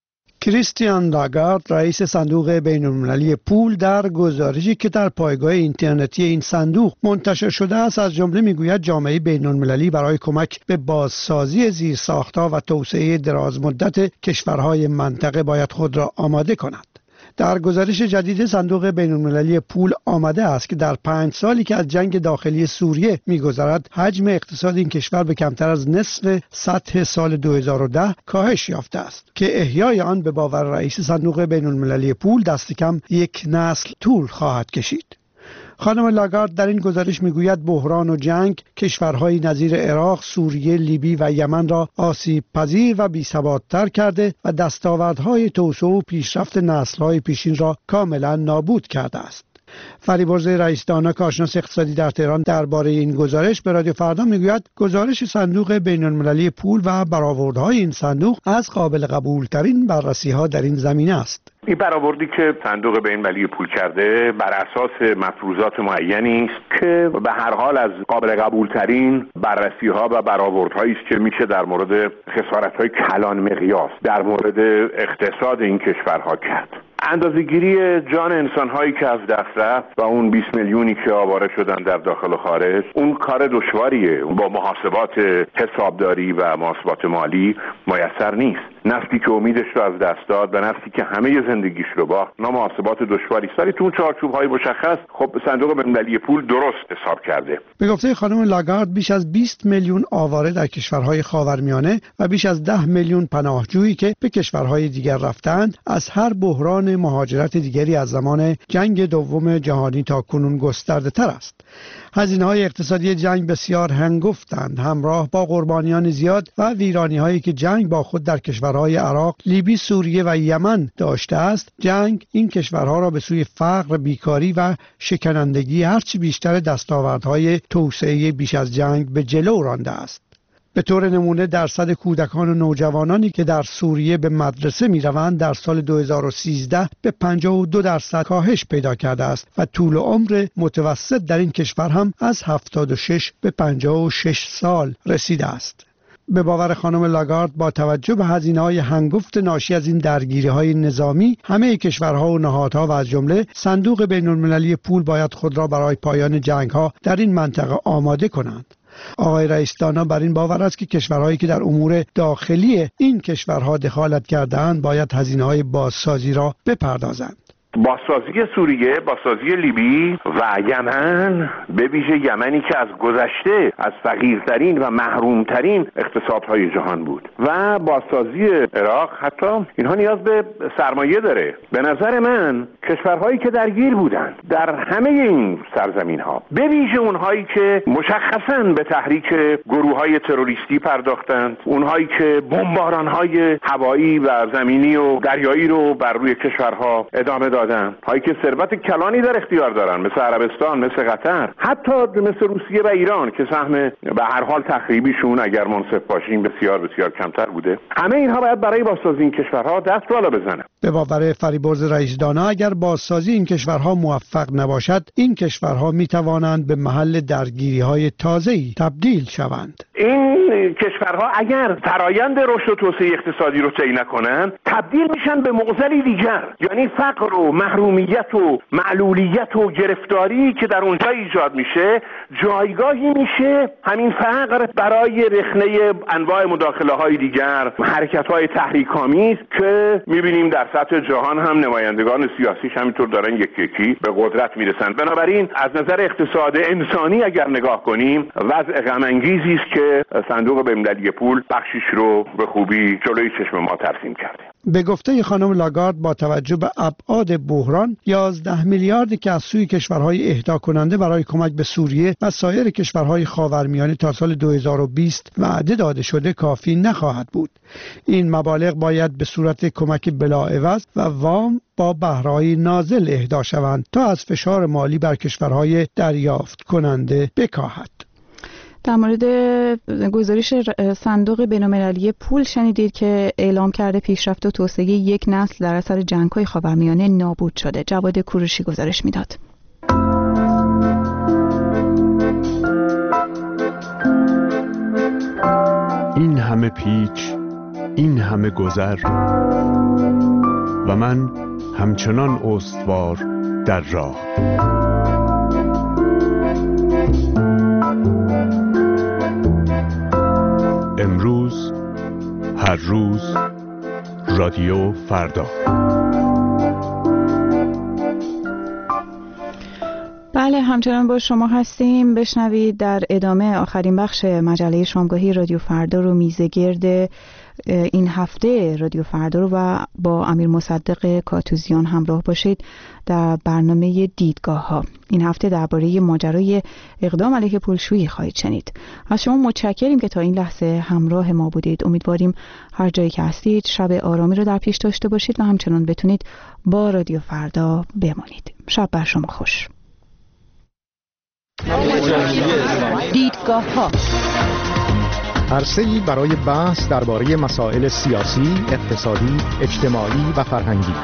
کریستیان لاگارد رئیس صندوق بین‌المللی پول در گزارشی که در پایگاه اینترنتی این صندوق منتشر شده است از جمله میگوید جامعه بین‌المللی برای کمک به بازسازی زیرساخت‌ها و توسعه درازمدت کشورهای منطقه باید خود را آماده کند. در گزارش جدید صندوق بین‌المللی پول آمده است که در پنج سالی که از جنگ داخلی سوریه می‌گذرد حجم اقتصاد این کشور به کمتر از نصف سطح سال دو هزار و ده کاهش یافته است که احیای آن به باور رئیس صندوق بین‌المللی پول دست کم یک نسل طول خواهد کشید. خانم لاگارد در این گزارش میگوید بحران و جنگ کشورهای نظیر عراق، سوریه، لیبی و یمن را آسیب پذیر و بی‌ثبات‌تر کرده و دستاوردهای توسعه و پیشرفت نسل‌های پیشین را کاملا نابود کرده است. فریبرز رئیس دانا کارشناس اقتصادی در تهران درباره این گزارش به رادیو فردا میگوید گزارش صندوق بین‌المللی پول و برآوردهای این صندوق از قابل قبول ترین بررسی‌ها در این زمینه است. این برآوردی که صندوق بین‌المللی پول کرده بر اساس مفروضات معینی است که به هر حال از قابل قبول ترین بررسی‌ها و برآوردهایی است که میشه در مورد خسارت‌های کلان مقیاس در مورد اقتصاد این کشورها کرد. اندازه‌گیری جان انسان‌هایی که از دست رفت و اون بیست میلیونی که آواره شدن در داخل و خارج، اون کار دشواریه. با محاسبات حسابداری و محاسبات مالی میسر نیست. نسلی که امیدش رو از دست داد و نسلی که همه زندگیش رو باخت، نه محاسبات دشواری است. ولی تو اون چارچوب‌های مشخص خب صندوق بین‌المللی پول درست حساب کرده. به گفته خانم لاگارد بیش از بیست میلیون آواره در کشورهای خاورمیانه و بیش از ده میلیون پناهجویی که به کشورهای دیگر رفتند از هر بحران مهاجرت دیگری از زمان جنگ دوم جهانی تا کنون گسترده تر است. هزینه‌های اقتصادی جنگ بسیار هنگفتند، همراه با قربانیان زیاد و ویرانی‌هایی که جنگ با خود در کشورهای عراق، لیبی، سوریه و یمن داشته است. جنگ این کشورها را به سوی فقر، بیکاری و شکنندگی هرچی بیشتر دستاوردهای توسعه بیش از جنگ به جلو رانده است. به طور نمونه درصد کودکان و نوجوانانی که در سوریه به مدرسه می روند در سال دو هزار و سیزده به پنجاه و دو درصد کاهش پیدا کرده است و طول عمر متوسط در این کشور هم از هفتاد و شش به پنجاه و شش سال رسیده است. به باور خانم لاگارد با توجه به هزینه‌های هنگفت ناشی از این درگیری‌های نظامی، همه کشورها و نهادها و از جمله صندوق بین‌المللی پول باید خود را برای پایان جنگ‌ها در این منطقه آماده کنند. آقای رئیس دانا بر این باور است که کشورهایی که در امور داخلی این کشورها دخالت کرده‌اند باید هزینه‌های بازسازی را بپردازند. بازسازی سوریه، بازسازی لیبی و یمن، به ویژه یمنی که از گذشته از فقیرترین و محرومترین اقتصادهای جهان بود، و بازسازی عراق، حتی اینها نیاز به سرمایه داره. به نظر من کشورهایی که درگیر بودند در همه این سرزمین ها، به ویژه اونهایی که مشخصاً به تحریک گروه‌های تروریستی پرداختند، اونهایی که بمباران‌های هوایی و زمینی و دریایی رو بر روی کشورها ادامه دادند، هایی که ثروت کلانی در اختیار دارن، مثل عربستان، مثل قطر، حتی مثل روسیه و ایران که سهم به هر حال تخریبیشون اگر منصف باشیم بسیار بسیار کمتر بوده، همه اینها باید برای بازسازی این کشورها دست بالا بزنن. به باور فریبرز رئیس دانا اگر بازسازی این کشورها موفق نباشد، این کشورها می توانند به محل درگیری‌های تازه‌ای تبدیل شوند. این کشورها اگر فرایند رشد و توسعه اقتصادی رو طی نکنند، تبدیل میشن به معضلی دیگر، یعنی فقر و محرومیت و معلولیت و گرفتاری که در اونجا ایجاد میشه، جایگاهی میشه همین فقر برای رخنه انواع مداخله های دیگر، حرکت های تحریک‌آمیز که میبینیم در سطح جهان هم نمایندگان سیاسیش همینطور دارن یکی یکی به قدرت میرسن. بنابراین از نظر اقتصاد انسانی اگر نگاه کنیم، وضع غم انگیزی است که صندوق بین‌المللی پول بخشش رو به خوبی جلوی چشم ما ترسیم کرده. به گفته خانم لاگارد با توجه به ابعاد بحران، یازده میلیاردی که از سوی کشورهای اهدا کننده برای کمک به سوریه و سایر کشورهای خاورمیانه تا سال دو هزار و بیست وعده داده شده کافی نخواهد بود. این مبالغ باید به صورت کمک بلاعوض و وام با بهره‌های نازل اهدا شوند تا از فشار مالی بر کشورهای دریافت کننده بکاهد. در مورد گزارش صندوق بین‌المللی پول شنیدید که اعلام کرده پیشرفت و توسعه یک نسل در اثر جنگ‌های خاورمیانه نابود شده. جواد کوروشی گزارش میداد. این همه پیچ، این همه گذر، و من همچنان استوار در راه. امروز، هر روز، رادیو فردا. بله، همچنان با شما هستیم. بشنوید در ادامه آخرین بخش مجله شامگاهی رادیو فردا رو، میزگرد این هفته رادیو فردا رو و با امیر مصدق کاتوزیان همراه باشید در برنامه دیدگاه ها. این هفته درباره ماجرای اقدام علیه پولشویی خواهید شنید. از شما متشکریم که تا این لحظه همراه ما بودید. امیدواریم هر جایی که هستید شب آرامی رو در پیش داشته باشید و همچنان بتونید با رادیو فردا بمانید. شب بر شما خوش. دیدگاه ها، عرصه‌ای برای بحث درباره مسائل سیاسی، اقتصادی، اجتماعی و فرهنگی.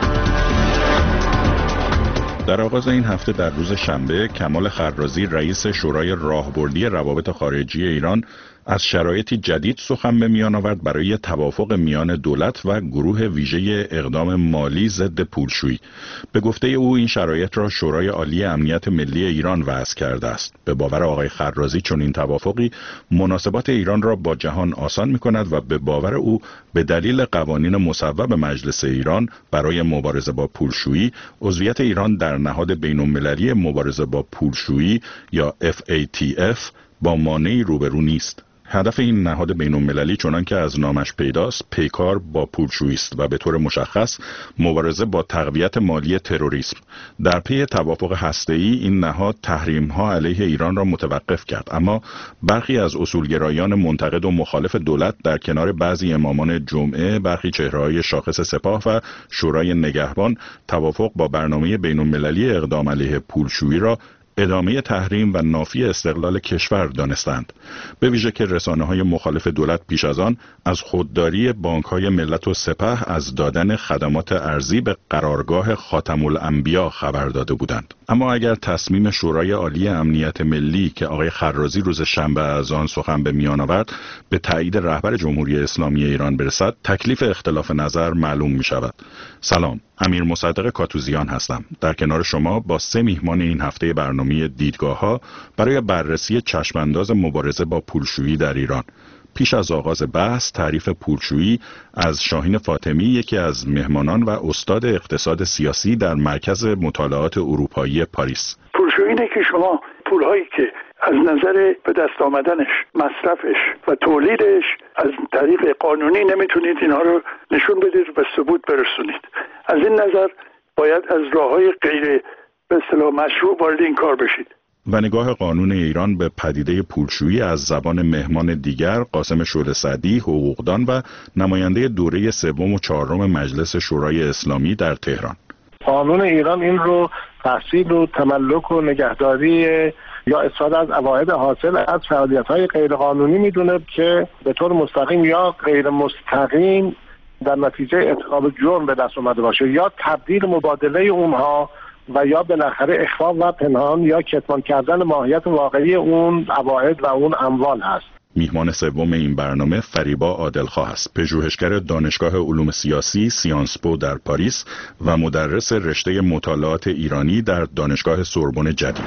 در آغاز این هفته در روز شنبه، کمال خرازی رئیس شورای راهبردی روابط خارجی ایران از شرایطی جدید سخن به میان آورد برای توافق میان دولت و گروه ویژه اقدام مالی ضد پولشویی. به گفته او این شرایط را شورای عالی امنیت ملی ایران وضع کرده است. به باور آقای خرازی چون این توافقی مناسبات ایران را با جهان آسان می‌کند و به باور او به دلیل قوانین مصوب مجلس ایران برای مبارزه با پولشویی، عضویت ایران در نهاد بین‌المللی مبارزه با پولشویی یا اف ای تی اف با مانعی روبرو نیست. هدف این نهاد بین‌المللی چنان که از نامش پیداست پیکار با پولشویی است و به طور مشخص مبارزه با تقویت مالی تروریسم. در پی توافق هسته‌ای این نهاد تحریم‌ها علیه ایران را متوقف کرد، اما برخی از اصولگرایان منتقد و مخالف دولت در کنار بعضی امامان جمعه، برخی چهره‌های شاخص سپاه و شورای نگهبان توافق با برنامه بین‌المللی اقدام علیه پولشویی را ادامه تحریم و نافی استقلال کشور دانستند. به ویژه که رسانه‌های مخالف دولت پیش از آن از خودداری بانک‌های ملت و سپه از دادن خدمات ارزی به قرارگاه خاتم الانبیا خبر داده بودند. اما اگر تصمیم شورای عالی امنیت ملی که آقای خرازی روز شنبه از آن سخن به میان آورد به تایید رهبر جمهوری اسلامی ایران برسد، تکلیف اختلاف نظر معلوم می شود. سلام، امیر مصدق کاتوزیان هستم. در کنار شما با سه میهمان این هفته برنامه دیدگاه ها برای بررسی چشمانداز مبارزه با پولشویی در ایران. پیش از آغاز بحث، تعریف پولشویی از شاهین فاطمی، یکی از مهمانان و استاد اقتصاد سیاسی در مرکز مطالعات اروپایی پاریس. پولشویی اینه که شما پولهایی که از نظر به دست آمدنش، مصرفش و تولیدش از طریق قانونی نمیتونید اینها رو نشون بدید و ثبوت برسونید. از این نظر باید از راههای غیر به اصطلاح مشروع وارد این کار بشید. و نگاه قانون ایران به پدیده پولشویی از زبان مهمان دیگر، قاسم شعله سعدی، حقوقدان و نماینده دوره سوم و چهارم مجلس شورای اسلامی در تهران. قانون ایران این رو تحصیل و تملک و نگهداری یا استفاده از عواید حاصل از فعالیت‌های غیرقانونی میدونه که به طور مستقیم یا غیر مستقیم در نتیجه ارتکاب جرم به دست اومده باشه، یا تبدیل مبادله اونها و یا بالاخره اخفا و پنهان یا کتمان کردن ماهیت واقعی اون عواید و اون اموال هست. میهمان سوم این برنامه فریبا عادلخواه است، پژوهشگر دانشگاه علوم سیاسی سیانس پو در پاریس و مدرس رشته مطالعات ایرانی در دانشگاه سوربن جدید.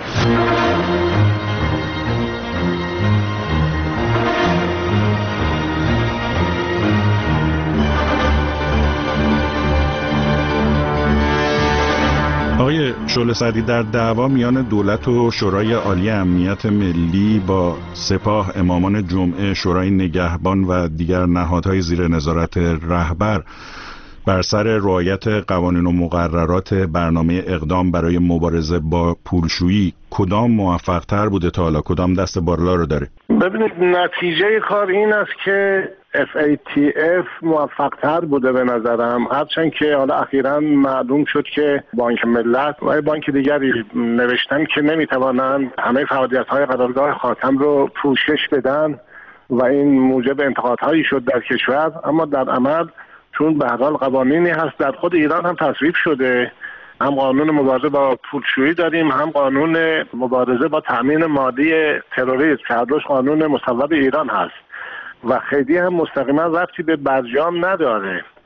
آقای شعله سعدی، در دعوا میان دولت و شورای عالی امنیت ملی با سپاه، امامان جمعه، شورای نگهبان و دیگر نهادهای زیر نظارت رهبر بر سر رعایت قوانین و مقررات برنامه اقدام برای مبارزه با پولشویی، کدام موفق تر بوده تا حالا؟ کدام دست بالا رو داره؟ ببینید، نتیجه کار این است که اف ای تی اف موفق تر بوده به نظرم، هرچند که حالا اخیراً معلوم شد که بانک ملت و بانک دیگری نوشتن که نمیتوانند همه فعالیت‌های قرارگاه خاتم رو پوشش بدن و این موجب انتقادهایی شد در کشور. اما در عمل چون به هر حال قوانینی هست در خود ایران هم تصویب شده، هم قانون مبارزه با پولشویی داریم، هم قانون مبارزه با تامین مالی تروریسم که هر دوش قانون مصوب ایران هست و خیلی هم مستقیما ربطی به برجام نداره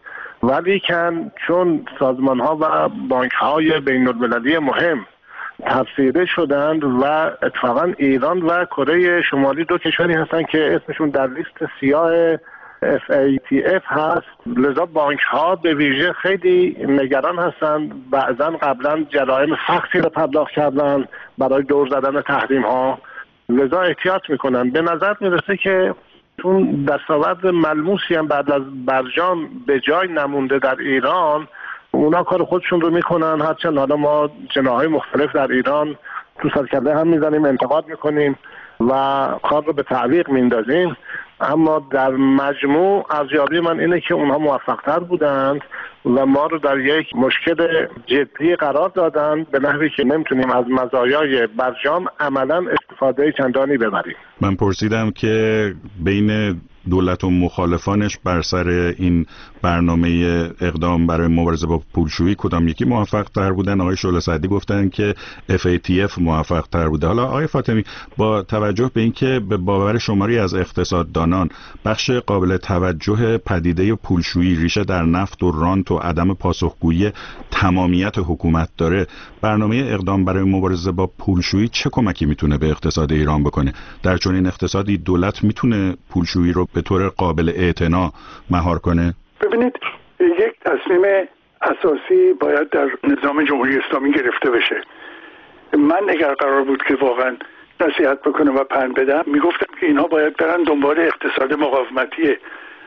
ولی کن چون سازمان ها و بانک های بین المللی مهم تفسیره شدند و اتفاقا ایران و کره شمالی دو کشوری هستند که اسمشون در لیست سیاه اف ای تی اف هست، لذا بانک ها به ویژه خیلی نگران هستند. بعضا قبلا جرایم سختی رو پرداخت کردن برای دور زدن تحریم ها، لذا احتیاط میکنن. به نظر میرسه که چون دستاورد ملموسی هم بعد از برجام به جای نمونده در ایران، اونا کار خودشون رو میکنن. هرچند حالا ما جناحهای مختلف در ایران تو سرکله هم میزنیم، انتقاد میکنیم و کار رو به تعویق میندازیم، اما در مجموع ارزیابی من اینه که اونها موفق‌تر بودند و ما رو در یک مشکل جدی قرار دادن به نحوی که نمیتونیم از مزایای برجام عملا استفاده چندانی ببریم. من پرسیدم که بین دولت و مخالفانش بر سر این برنامه اقدام برای مبارزه با پولشویی کدام یکی موفق تر بودن؟ آقای شعله سعدی گفتن که اف ای تی اف موفق تر بوده. حالا آقای فاطمی، با توجه به اینکه به باور شماری از اقتصاددانان بخش قابل توجه پدیده پولشویی ریشه در نفت و رانت و عدم پاسخگویی تمامیت حکومت داره، برنامه اقدام برای مبارزه با پولشویی چه کمکی میتونه به اقتصاد ایران بکنه؟ در چنین اقتصادی دولت میتونه پولشویی رو به طور قابل اعتنا مهار کنه؟ ببینید، یک تصمیم اساسی باید در نظام جمهوری اسلامی گرفته بشه. من اگر قرار بود که واقعا نصیحت بکنم و پند بدم، میگفتم که اینها باید برن دنبال اقتصاد مقاومتی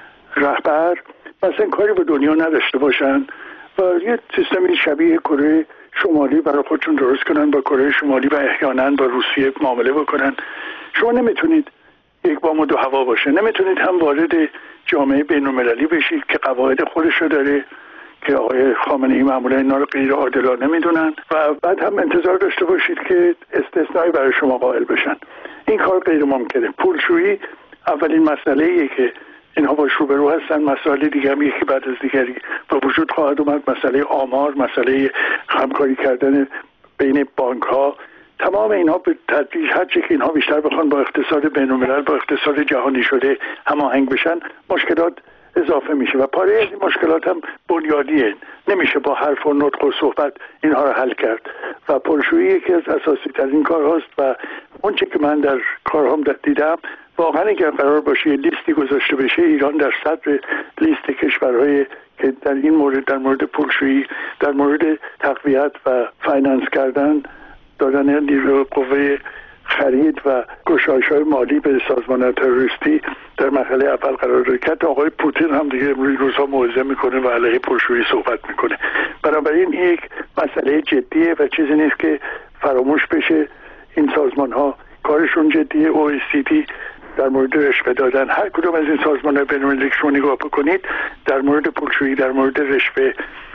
رهبر، مثلا کاری با دنیا نداشته باشن و یه سیستمی شبیه کره شمالی برای خودشون درست کنن، با کره شمالی و احیانا با روسیه معامله بکنن. شما نمیتونید یک بام و دو هوا باشه، نمیتونید هم وارد جامعه بین المللی بشید که قواعد خودشو داره که آقای خامنه‌ای معمولا اینا رو غیر عادلانه میدونن و بعد هم انتظار داشته باشید که استثنایی برای شما قائل بشن. این کار غیر ممکنه. پولشویی اولین مسئله‌ایه که اینها باش روبرو هستن. مسائل دیگه هم یکی بعد از دیگری به وجود خواهد اومد. مسئله آمار، مسئله همکاری کردن بین بانک‌ها، تمام اینها به تدریج هر چه که اینها بیشتر بخوان با اقتصاد بین‌الملل، با اقتصاد جهانی شده هماهنگ بشن، مشکلات اضافه میشه و پاره از این مشکلات هم بنیادیه. نمیشه با حرف و نطق و صحبت اینها رو حل کرد و پولشویی یکی از اساسی ترین کارهاست و اون چه که من در کارهام دیدم، واقعا اگر قرار باشه لیستی گذاشته بشه، ایران در صدر لیست کشورهای که در این مورد، در مورد پولشویی، در مورد تقویت و فایننس کردن، دادن نیروی قوه خرید و گشایش‌های مالی به سازمان تروریستی در مرحله اول قرار داره که آقای پوتین هم دیگه امروز روزها موعظه میکنه و علیه پولشویی صحبت میکنه. بنابراین یک مسئله جدیه و چیزی نیست که فراموش بشه. این سازمان ها کارشون جدیه. او ای سی دی در مورد رشوه دادن، هر کدوم از این سازمان های بین‌المللی شما نگاه بکنید، در مورد پولشویی، در مورد رشوه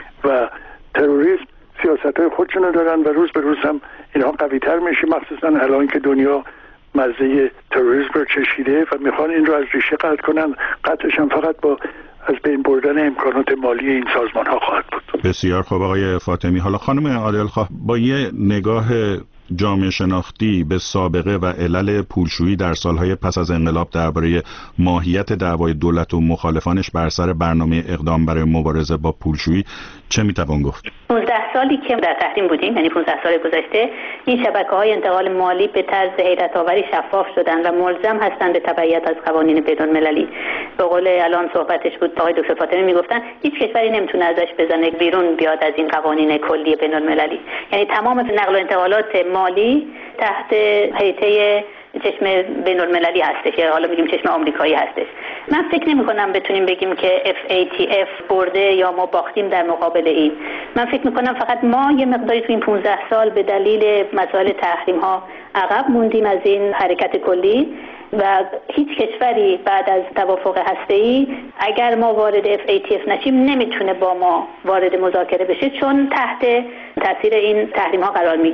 و تروریسم سیاست‌های خودشونو دارن و روز به روز هم اینها قوی‌تر میشه، مخصوصا الان که دنیا مزه تروریسم رو چشیده و میخوان این رو از ریشه قطع کنن. قطعش هم فقط با از بین بردن امکانات مالی این سازمان ها خواهد بود. بسیار خوب آقای فاطمی. حالا خانم عادلخواه، با یه نگاه جامعه شناختی به سابقه و علل پولشویی در سالهای پس از انقلاب درباره ماهیت دعوای دولت و مخالفانش بر سر برنامه اقدام برای مبارزه با پولشویی چه میتوان گفت؟ پانزده سالی که در تحریم بودیم، یعنی پانزده سال گذشته، این شبکه‌های انتقال مالی به طرز حیرت‌آوری شفاف شدن و ملزم هستند به تبعیت از قوانین بین‌المللی. به قول الان صحبتش بود آقای دکتر فاطمی میگفتن هیچ کشوری نمیتونه ازش بزنه بیرون بیاد از این قوانین کلی بین‌المللی. یعنی تمام نقل و انتقالات مالی تحت هیئت چشم بین‌المللی هستش، یا حالا میگیم چشم آمریکایی هستش. من فکر نمی کنم بتونیم بگیم که اف ای تی اف برده یا ما باختیم در مقابل این. من فکر می کنم فقط ما یه مقداری تو این پانزده سال به دلیل مسائل تحریم ها عقب موندیم از این حرکت کلی و هیچ کشوری بعد از توافق هسته‌ای اگر ما وارد اف ای تی اف نشیم نمیتونه با ما وارد مذاکره بشه، چون تحت تاثیر این تحریم ها قرار میگیرن.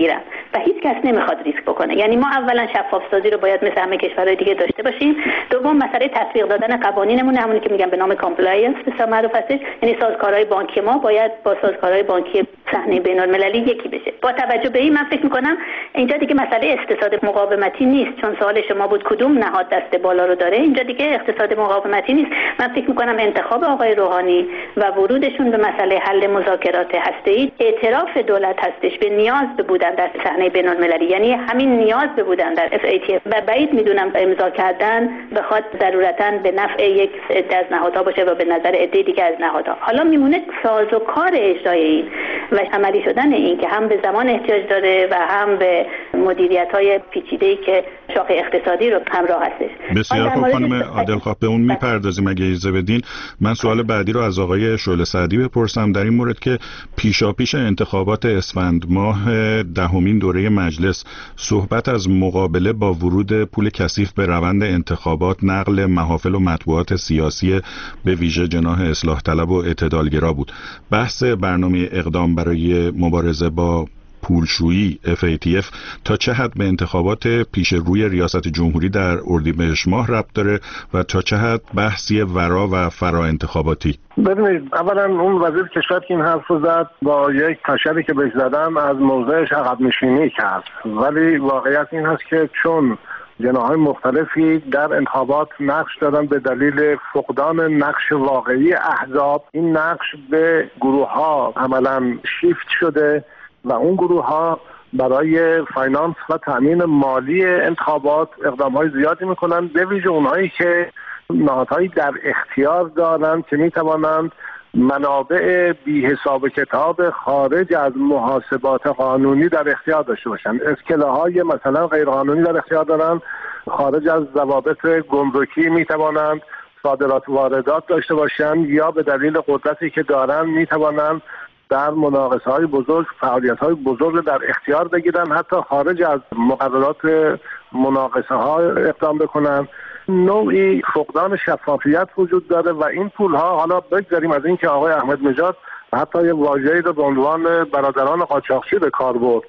و هیچ کس نمیخواد ریسک بکنه. یعنی ما اولا شفاف سازی رو باید مثل همه کشورهای دیگه داشته باشیم. دوم مسئله تطبیق دادن قوانینمون، همونی که میگن به نام کامپلاینس به معروف هستش، یعنی سازکارهای بانکی ما باید با سازکارهای بانکی صحنه بین‌المللی یکی بشه. با توجه به این من فکر میکنم اینجا دیگه مسئله اقتصاد مقاومتی نیست، چون سوال شما بود کدوم نهاد دست بالا رو داره. اینجا دیگه اقتصاد مقاومتی نیست. من فکر میکنم انتخاب آقای روحانی و ورودشون به مسئله حل مذاکرات هسته‌ای اعتراف دولت هستش به نیاز به بودن در صحنه بین‌المللی، یعنی همین نیاز به بودن در اف ای تی اف و بعید میدونم امضا کردن بخواد ضرورتاً به نفع یک عده از نهادها باشه و به نظر عده دیگه از نهادها. حالا میمونه سازوکار اجرای این و عملی شدن این که هم به زمان احتیاج داره و هم به مدیریت‌های پیچیده‌ای که شاخه اقتصادی رو همراه هستش. بسیار خوب خانم عادلخواه، به اون میپردازیم اگه اجازه بدین. من سوال بعدی رو از آقای شعله سعدی بپرسم در این مورد که پیشاپیش انتخابات اسفند ماه دهمین دوره مجلس صحبت از مقابله با ورود پول کثیف به روند انتخابات، نقل محافل و مطبوعات سیاسی به ویژه جناح اصلاح طلب و اعتدالگرا بود. بحث برنامه اقدام برای مبارزه با پولشویی اف ای تی اف تا چه حد به انتخابات پیش روی ریاست جمهوری در اردیبهشت ماه ربط داره و تا چه حد بحثی ورا و فرا انتخاباتی؟ ببینید، اولا اون وزیر کشور که این حرف رو زد با یک تشری که بهش زدم از موضعش عقب نشینی کرد، ولی واقعیت این هست که چون جناح‌های مختلفی در انتخابات نقش دارن به دلیل فقدان نقش واقعی احزاب، این نقش به گروه‌ها عملاً شیفت شده و اون گروه ها برای فاینانس و تأمین مالی انتخابات اقدام های زیادی میکنن، به ویژه اونهایی که نهادهایی در اختیار دارن که میتوانند منابع بی حساب کتاب خارج از محاسبات قانونی در اختیار داشته باشن. اسکله‌های مثلا غیرقانونی در اختیار دارن، خارج از ضوابط گمرکی میتوانند صادرات و واردات داشته باشن، یا به دلیل قدرتی که دارن میتوانند در مناقصه های بزرگ فعالیت های بزرگ در اختیار بگیرن، حتی خارج از مقررات مناقصه ها اقدام بکنن. نوعی فقدان شفافیت وجود داره و این پول ها، حالا بگذاریم از این که آقای احمد نژاد حتی یه واژه‌ای رو به عنوان برادران قاچاقچی به کار برد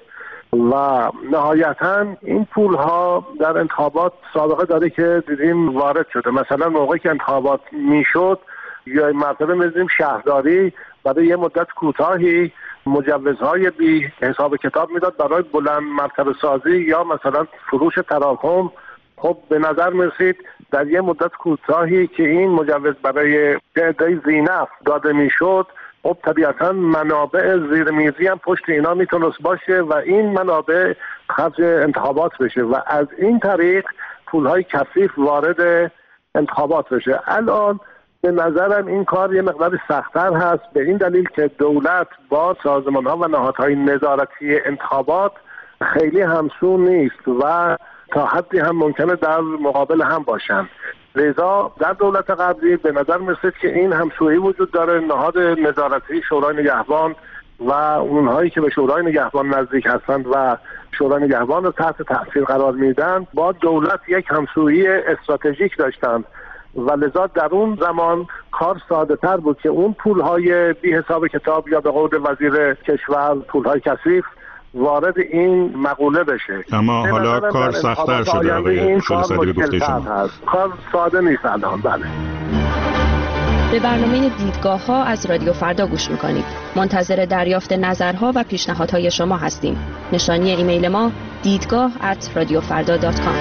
و نهایتاً این پول ها در انتخابات سابقه داره که دیدیم وارد شده. مثلا موقعی که انتخابات میشد یا مرتبه می‌دیدیم شهرداری برای یه مدت کوتاهی مجوزهای بی حساب کتاب میداد برای بلند مرتبه سازی یا مثلا فروش تراکم. خب به نظر میرسید در یه مدت کوتاهی که این مجوز برای عده زینف داده میشد، خب طبیعتا منابع زیرمیزی هم پشت اینا میتونست باشه و این منابع خرج انتخابات بشه و از این طریق پولهای کثیف وارد انتخابات بشه. الان به نظرم این کار یه مقدار سخت‌تر هست، به این دلیل که دولت با سازمان‌ها و نهادهای نظارتی انتخابات خیلی همسو نیست و تا حدی هم ممکنه در مقابل هم باشن. لذا در دولت قبلی به نظر می‌رسید که این همسویی وجود داره. نهاد نظارتی شورای نگهبان و اونهایی که به شورای نگهبان نزدیک هستند و شورای نگهبان رو تحت تاثیر قرار میدن با دولت یک همسویی استراتژیک داشتند و لذا در اون زمان کار ساده تر بود که اون پولهای بی حساب کتاب یا به قول وزیر کشور پولهای کثیف وارد این مقوله بشه. اما حالا کار سخت‌تر شده آقای شعله سعدی به گفته شما. کار ساده نیست الان. بله. به برنامه دیدگاه ها از رادیو فردا گوش میکنید. منتظر دریافت نظرها و پیشنهادهای شما هستیم. نشانی ایمیل ما دیدگاه ات رادیو فردا دات کام.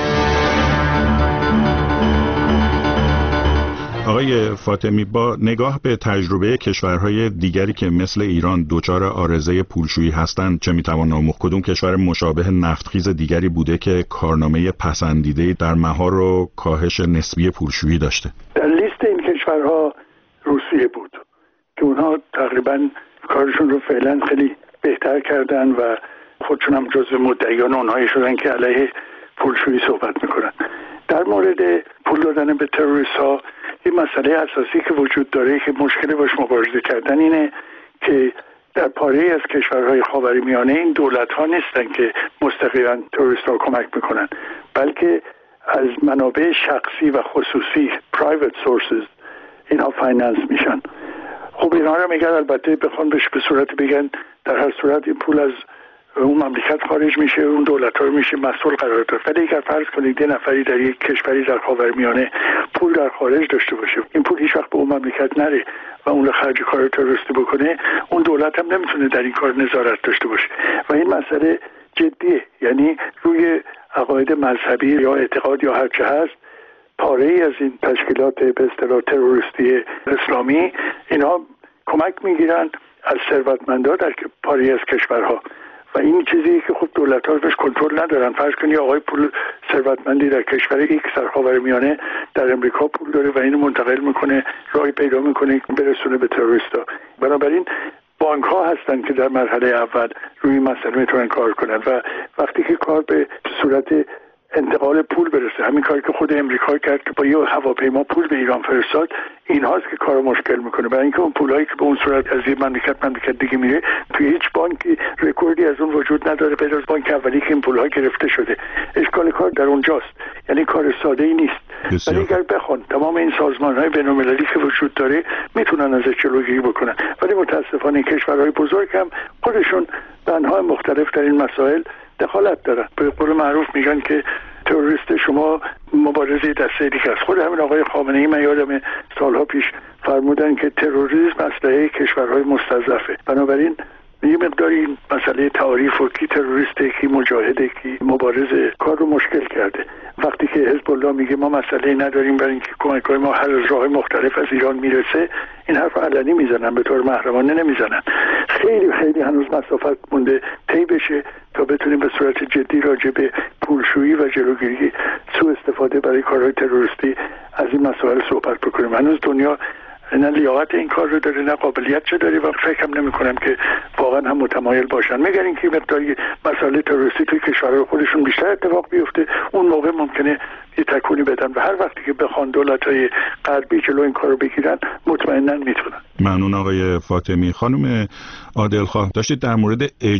آقای فاطمی، با نگاه به تجربه کشورهای دیگری که مثل ایران دچار عارضه پولشویی هستند، چه میتوان آموخت؟ کدوم کشور مشابه نفتخیز دیگری بوده که کارنامه پسندیده در مهار و کاهش نسبی پولشویی داشته؟ در لیست این کشورها روسیه بود که اونها تقریبا کارشون رو فعلا خیلی بهتر کردن و خودشون هم جزو مدعیان اونهایی شدن که علیه پولشویی صحبت میکنن. در مورد پول دادن به تروریست ها این مسئله اساسی که وجود داره که مشکلی باش مبارزه کردن اینه که در پاره از کشورهای خاورمیانه این دولت ها نیستن که مستقیما تروریست ها کمک میکنن، بلکه از منابع شخصی و خصوصی private sources اینها فایننس میشن. خب اینها رو میگن البته بخوان بهش به صورت بگن در هر صورت این پول از اون مملکت خارج میشه، اون دولت ها رو میشه مسئول قرار داد. ولی اگر فرض کنید یه نفری در یک کشوری در خاورمیانه پول در خارج داشته باشه، این پول هیچ وقت به اون مملکت نره و اون رو خرج کار تروریستی بکنه، اون دولت هم نمیتونه در این کار نظارت داشته باشه و این مسئله جدیه. یعنی روی عقاید مذهبی یا اعتقاد یا هر چه هست، پاره ای از این تشکیلات به اصطلاح تروریستی اسلامی اینها کمک میگیرن از ثروتمندان در پاره از کشورها و این چیزی که خب دولت ها بهش کنترل ندارن. فرض کنید آقای پول ثروتمندی در کشور ایکس در خاورمیانه در امریکا پول داره و اینو منتقل میکنه، راهی پیدا میکنه برسونه به تروریستا. بنابراین بانک ها هستن که در مرحله اول روی مسئله میتونن کار کنن و وقتی که کار به صورت انتقال پول برسه، همین کاری که خود امریکا کرد که با یه هواپیما پول به ایران فرستاد، این هاست که کارو مشکل میکنه. برای اینکه اون پولایی که به اون صورت از یه مملکت مملکت دیگه میره، توی هیچ بانکی رکوردی از اون وجود نداره غیر از بانک اولی که این پولها گرفته شده. اشکال کار در اونجاست، یعنی کار ساده ای نیست. ولی اگر بخوان تمام این سازمان‌های بین‌المللی که وجود داره میتونن ازش جلوگیری بکنن، ولی متاسفانه کشورهای بزرگ هم خودشون به انواع مختلف در این مسائل دخالت دارن. به قول معروف میگن که تروریست شما مبارزه دسته دیگه است. خود همین آقای خامنه‌ای من یادم سالها پیش فرمودن که تروریسم اسلحه کشورهای مستضعفه. بنابراین یه مقداری مسئله تعاریف و کی تروریسته کی مجاهده کی مبارزه کار رو مشکل کرده. وقتی که حزب الله میگه ما مسئله نداریم برای اینکه کمک‌های ما هر از راه مختلف از ایران میرسه، این حرف علنی میزنن، به طور محرمانه نمیزنن. خیلی خیلی هنوز مسافت مونده طی بشه تا بتونیم به صورت جدی راجع به پولشویی و جلوگیری سوء استفاده برای کارهای تروریستی از این مسائل صحبت بکنیم. هنوز دنیا نه لیاقت این کار رو داره نه قابلیت چه داره و فکرم نمی کنم که واقعا هم متمایل باشن. مگر اینکه مقداری مسائل تروریستی توی کشورهای خودشون بیشتر اتفاق بیفته، اون موقع ممکنه یه تکونی بدن و هر وقتی که بخوان دولت‌های غربی جلو این کارو بگیرن مطمئنا میتونن. ممنون آقای فاطمی. خانم عادلخواه، داشتید در مورد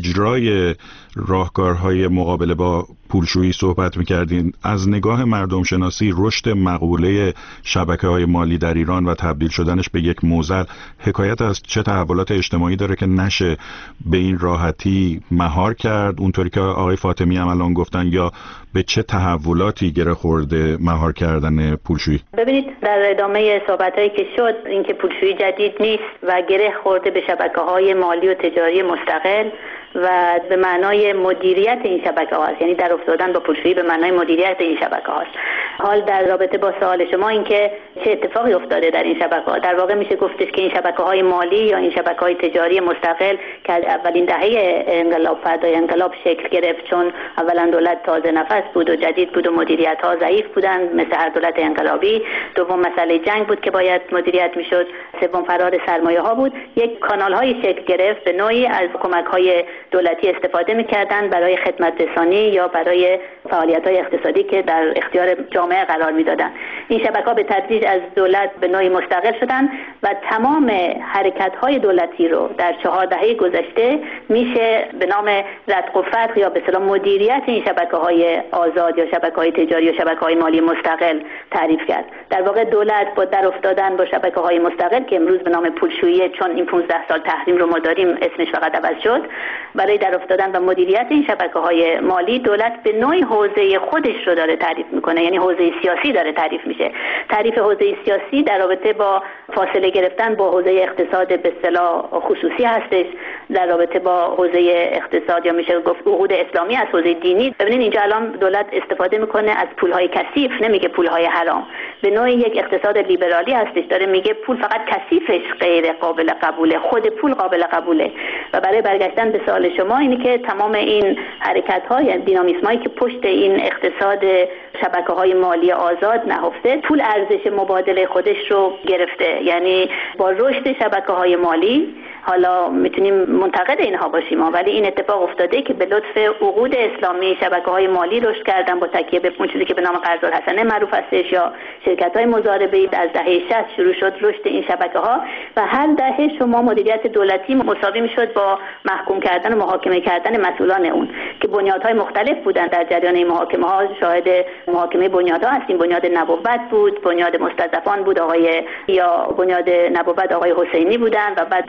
اجرای راهکارهای مقابله با پولشویی صحبت می‌کردین. از نگاه مردم شناسی رشد مقوله شبکه‌های مالی در ایران و تبدیل شدنش به یک معضل حکایت از چه تحولات اجتماعی داره که نشه به این راحتی مهار کرد اونطوری که آقای فاطمی هم الان گفتن، یا به چه تحولاتی گره خورده مهار کردن پولشویی؟ ببینید در ادامه صحبتایی که شد، اینکه پولشویی جدید نیست و گره خورده به شبکه‌های مالی و تجاری مستقل و به معنای مدیریت این شبکه هاست، یعنی در افتادن با پولشویی به معنای مدیریت این شبکه هاست. حال در رابطه با سوال شما اینکه چه اتفاقی افتاده در این شبکه ها، در واقع میشه گفتش که این شبکه های مالی یا این شبکه های تجاری مستقل که از اولین دهه انقلاب فردای انقلاب شکل گرفت، چون اولا دولت تازه نفس بود و جدید بود و مدیریت ها ضعیف بودند مثل هر دولت انقلابی، دوم مسئله جنگ بود که باید مدیریت میشد، سوم فرار سرمایه ها بود، یک کانال های شکل گرفت به نوعی از کمک های دولتی استفاده می‌کردند برای خدمت رسانی یا برای فعالیت‌های اقتصادی که در اختیار جامعه قرار می‌دادند. این شبکه‌ها به تدریج از دولت به نوعی مستقل شدند و تمام حرکت‌های دولتی رو در چهار دهه گذشته میشه به نام رتق و فتق یا به اصطلاح مدیریت این شبکه‌های آزاد یا شبکه‌های تجاری یا شبکه‌های مالی مستقل تعریف کرد. در واقع دولت با در افتادن با شبکه‌های مستقل که امروز به نام پولشویی، چون این پانزده سال تحریم رو ما داریم اسمش فقط عوض شد، برای در افتادن و مدیریت این شبکه‌های مالی دولت به نوعی حوزه خودش رو داره تعریف میکنه، یعنی حوزه سیاسی داره تعریف میشه. تعریف حوزه سیاسی در رابطه با فاصله گرفتن با حوزه اقتصاد به اصطلاح خصوصی هستش، در رابطه با حوزه اقتصاد یا میشه گفت عقود اسلامی از حوزه دینی. ببینید اینجا الان دولت استفاده میکنه از پولهای کثیف، نمیگه پولهای حرام، به نوعی یک اقتصاد لیبرالی هستش، داره میگه پول فقط کثیفش غیر قابل قبوله، خود پول قابل قبوله. و برای برگشتن به سوال شما اینی که تمام این حرکت‌ها یا دینامیسمایی که پشت این اقتصاد شبکه‌های مالی آزاد نهفته، پول ارزش مبادله خودش رو گرفته. یعنی با رشد شبکه‌های مالی، حالا میتونیم منتقد اینها باشیم ولی این اتفاق افتاده که به لطف عقود اسلامی شبکه‌های مالی رشد کردن با تکیه به اون چیزی که به نام قرض الحسنه معروف هستش یا شرکت‌های مضاربه‌ای. از دهه شصت شروع شد رشد این شبکه‌ها و هر دهه شما مدیریت دولتی مساوی می‌شد با محکوم کردن و محاکمه کردن مسئولان اون که بنیادهای مختلف بودن. در جریان این محاکمه‌ها شاهد محاکمه بنیادها هستیم. بنیاد نبوت بود، بنیاد مستضعفان بود آقای یا بنیاد نبوت آقای حسینی بودن و بعد به مرور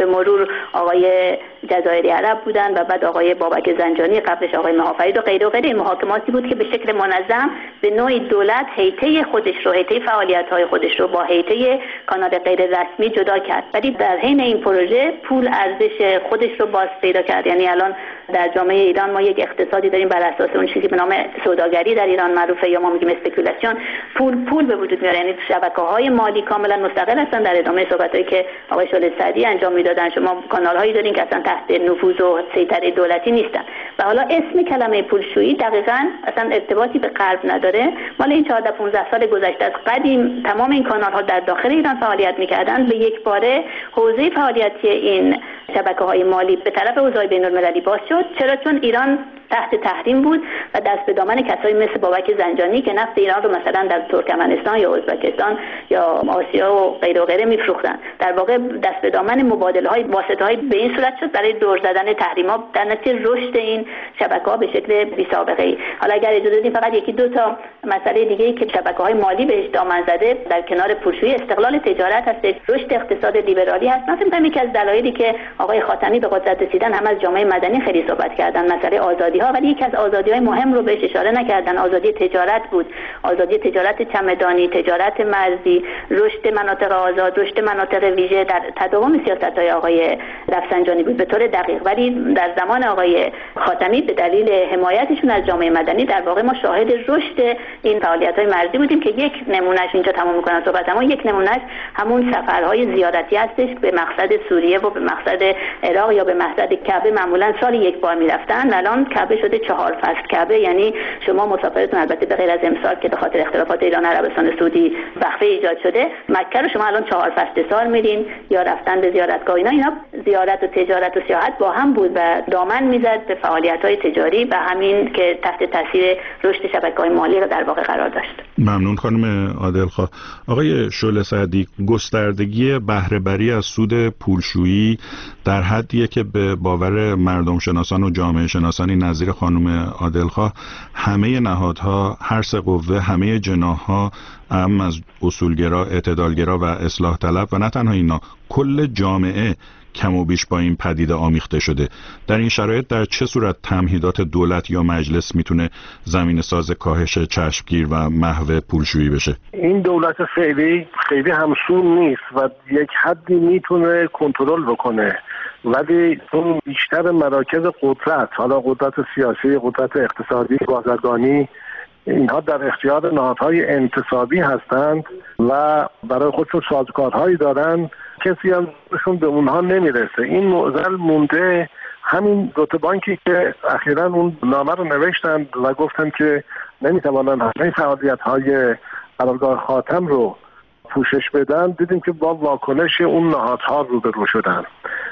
مرور آقای جزایری عرب بودن و بعد آقای بابک زنجانی، قبلش آقای مهافرید و غیره و غیره. این محاکماتی بود که به شکل منظم به نوعی دولت هیته خودش رو، هیته فعالیت‌های خودش رو با هیته کانال غیر رسمی جدا کرد. ولی در حین این پروژه پول ارزش خودش رو باز پیدا کرد. یعنی الان در جامعه ایران ما یک اقتصادی داریم بر اساس اون چیزی به نام سوداگری در ایران معروفه، یا ما میگیم اسپکولاسیون. پول پول به وجود میاره، یعنی شبکه‌های مالی کاملا مستقل هستن. در ادامه صحبتایی که آقای شعله سعدی انجام میدادن شما کانال‌هایی دارین که اصلا تحت نفوذ و سیطره دولتی نیستن. و حالا اسم کلمه پولشویی دقیقاً اصلا ارتباطی به غرب نداره. مال این چهارده پانزده سال گذشته از قدیم تمام این کانال‌ها در داخل ایران فعالیت می‌کردن. به یک باره حوزه فعالیتی این شبکه‌های مالی به طرف حوزه بین‌المللی باز شد. چرا؟ چون ایران تحت تحریم بود و دست به دامن کسایی مثل بابک زنجانی که نفت ایران رو مثلا در ترکمنستان یا ازبکستان یا آسیا و غیره و غیره میفروختن. در واقع دست به دامن مبادله‌های واسطه‌های به این صورت شد برای دور زدن تحریم‌ها، در نتیجه رشد این شبکه‌ها به شکل بی‌سابقه‌ای. حالا اگر اجازه بدید فقط یکی دو تا مسئله دیگه‌ای که شبکه‌های مالی بهش دامن زده در کنار پولشویی، استقلال تجارت هست، رشد اقتصاد لیبرالی هست. مثلا یکی از دلایلی که آقای خاتمی به قدرت رسیدن هم از جامعه مدنی خیلی صحبت کردن، مسئله آزادی ها، ولی یکی از آزادی‌های مهم رو بهش اشاره نکردن. آزادی تجارت بود، آزادی تجارت چمدانی، تجارت مرزی، رشد مناطق آزاد، رشد مناطق ویژه در تداوم سیاست‌های آقای رفسنجانی بود به طور دقیق. ولی در زمان آقای خاتمی به دلیل حمایتشون از جامعه مدنی در واقع ما شاهد رشد این فعالیت‌های مرزی بودیم که یک نمونهش اینجا تمام می‌کنم صحبتمو، یک نمونهش همون سفرهای زیارتی هستش به مقصد سوریه و به مقصد عراق یا به مقصد کعبه. معمولاً سال یک بار می‌رفتن، الان کعبه شده چهار فصل کعبه. یعنی شما مسافرتون البته به غیر از امسال که به خاطر اختلافات ایران عربستان سعودی وقفه ایجاد شده، مکه رو شما الان چهار فصل سال میرین یا رفتن به زیارتگاه. اینا اینا زیارت و تجارت و سیاحت با هم بود و دامن میزد به فعالیت‌های تجاری و همین که تحت تاثیر رشد شبکه‌های مالی رو در واقع قرار داشت. ممنون خانم عادلخواه. آقای شعله سعدی، گستردگی بهره بری از سود پولشویی در حدیه که به باور مردم شناسان و جامعه شناسانی نظیر خانم عادلخواه همه نهادها، هر سه قوه، همه جناح‌ها، هم از اصولگرا، اعتدالگرا و اصلاح طلب و نه تنها اینا، کل جامعه کم و بیش با این پدیده آمیخته شده. در این شرایط در چه صورت تمهیدات دولت یا مجلس میتونه زمینه ساز کاهش چشمگیر و محو پولشویی بشه؟ این دولت فعلی خیلی همسون نیست و یک حدی میتونه کنترل بکنه، ولی اون بیشتر مراکز قدرت، حالا قدرت سیاسی، قدرت اقتصادی، بازرگانی، اینها در اختیار نهادهای انتصابی هستند و برای خودشون سازوکارهایی دارن، کسی هم به اونها نمیرسه. این معضل مونده. همین دوتا بانکی که اخیراً اون نامه رو نوشتن و گفتن که نمیتوانن همه فعالیت‌های قرارگاه خاتم رو پوشش بدن، دیدیم که با واکنش اون نهادها روبرو شدن،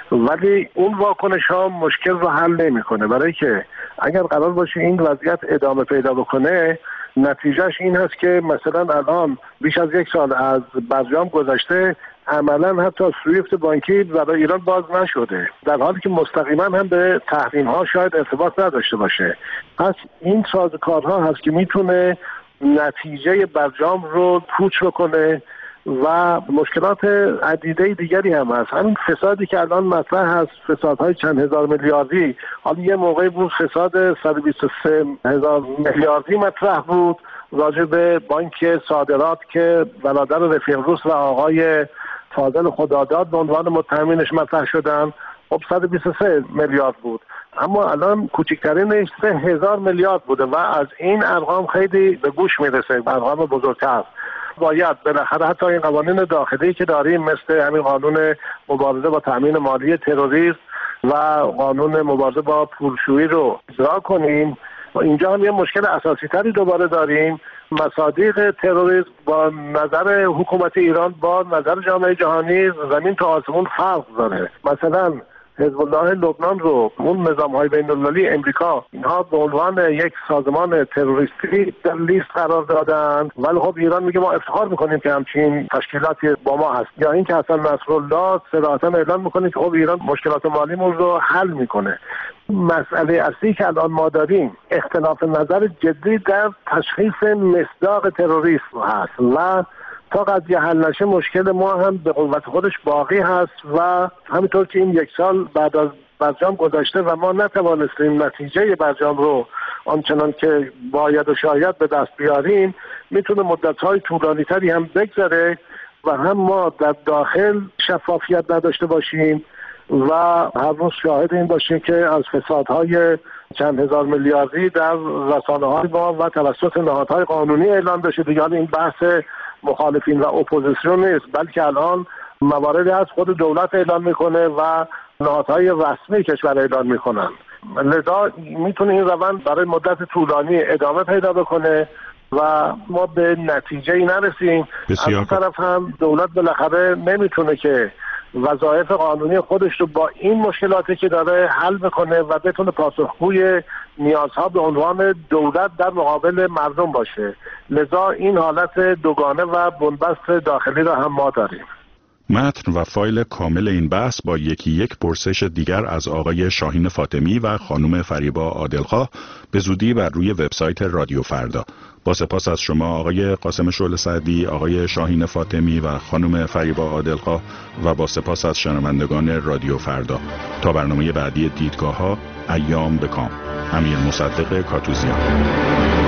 ولی اون واکنش ها مشکل رو حل نمیکنه. برای که اگر قرار باشه این وضعیت ادامه پیدا بکنه، نتیجهش این هست که مثلا الان بیش از یک سال از برجام گذشته، عملا حتی سویفت بانکی برای ایران باز نشده، در حالی که مستقیما هم به تحریم ها شاید ارتباط نداشته باشه. پس این سازوکارها هست که میتونه نتیجه برجام رو پوچ بکنه و مشکلات عدیده دیگری هم هست. همین فسادی که الان مطرح هست، فسادهای چند هزار میلیاردی، حالا یه موقعی بود فساد صد و بیست و سه هزار میلیاردی مطرح بود راجع به بانک صادرات که برادر رفیق روس و آقای فاضل خداداد به عنوان متهمینش مطرح شدن. خب صد و بیست و سه میلیارد بود، اما الان کوچکترینش سه هزار میلیارد بوده و از این ارقام خیلی به گوش میرسه، ارقام بزرگتر. باید بالاخره حتی این قوانین داخلی که داریم، مثل همین قانون مبارزه با تامین مالی تروریسم و قانون مبارزه با پولشویی رو اجرا کنیم. اینجا هم یه مشکل اساسی تری دوباره داریم. مصادیق تروریسم با نظر حکومت ایران با نظر جامعه جهانی زمین تا آسمون فرق داره. مثلا حزب الله لبنان رو اون نظام‌های بین‌المللی امریکا اینها به عنوان یک سازمان تروریستی در لیست قرار دادن، ولی خب ایران میگه ما افتخار میکنیم که همچین تشکیلاتی با ما هست. یا اینکه حسن نصرالله صراحتاً اعلام میکنه که خب ایران مشکلات مالیمون رو حل میکنه. مسئله اصلی که الان ما داریم اختلاف نظر جدی در تشخیص مصداق تروریسم هست و تا قضیه حل نشه مشکل ما هم به قوت خودش باقی هست و همینطور که این یک سال بعد از برجام گذشته و ما نتوانستیم نتیجه برجام رو آنچنان که باید و شاید به دست بیاریم، میتونه مدت‌های طولانی تری هم بگذره و هم ما در داخل شفافیت نداشته باشیم و هر روز شاهد این باشیم که از فسادهای چند هزار میلیاردی در رسانه‌های ما و توسط نهادهای قانونی اعلام بشه. دیگه این بحث مخالفین و اپوزیسیون نیست، بلکه الان مواردی از خود دولت اعلام میکنه و نهادهای رسمی کشور اعلام میکنن. لذا میتونه این روند برای مدت طولانی ادامه پیدا بکنه و ما به نتیجه ای نرسیم. از اون طرف هم دولت بالاخره نمیتونه که وظایف قانونی خودش رو با این مشکلاتی که داره حل بکنه و بتونه پاسخگوی نیازها به عنوان دولت در مقابل مردم باشه. لذا این حالت دوگانه و بنبست داخلی را هم ما داریم. متن و فایل کامل این بحث با یکی یک پرسش دیگر از آقای شاهین فاطمی و خانم فریبا عادلخواه به زودی بر روی وبسایت رادیو فردا. با سپاس از شما آقای قاسم شعله سعدی، آقای شاهین فاطمی و خانم فریبا عادلخواه و با سپاس از شنوندگان رادیو فردا. تا برنامه بعدی دیدگاه‌ها، ایام بکام. امیر مصدق کاتوزیان.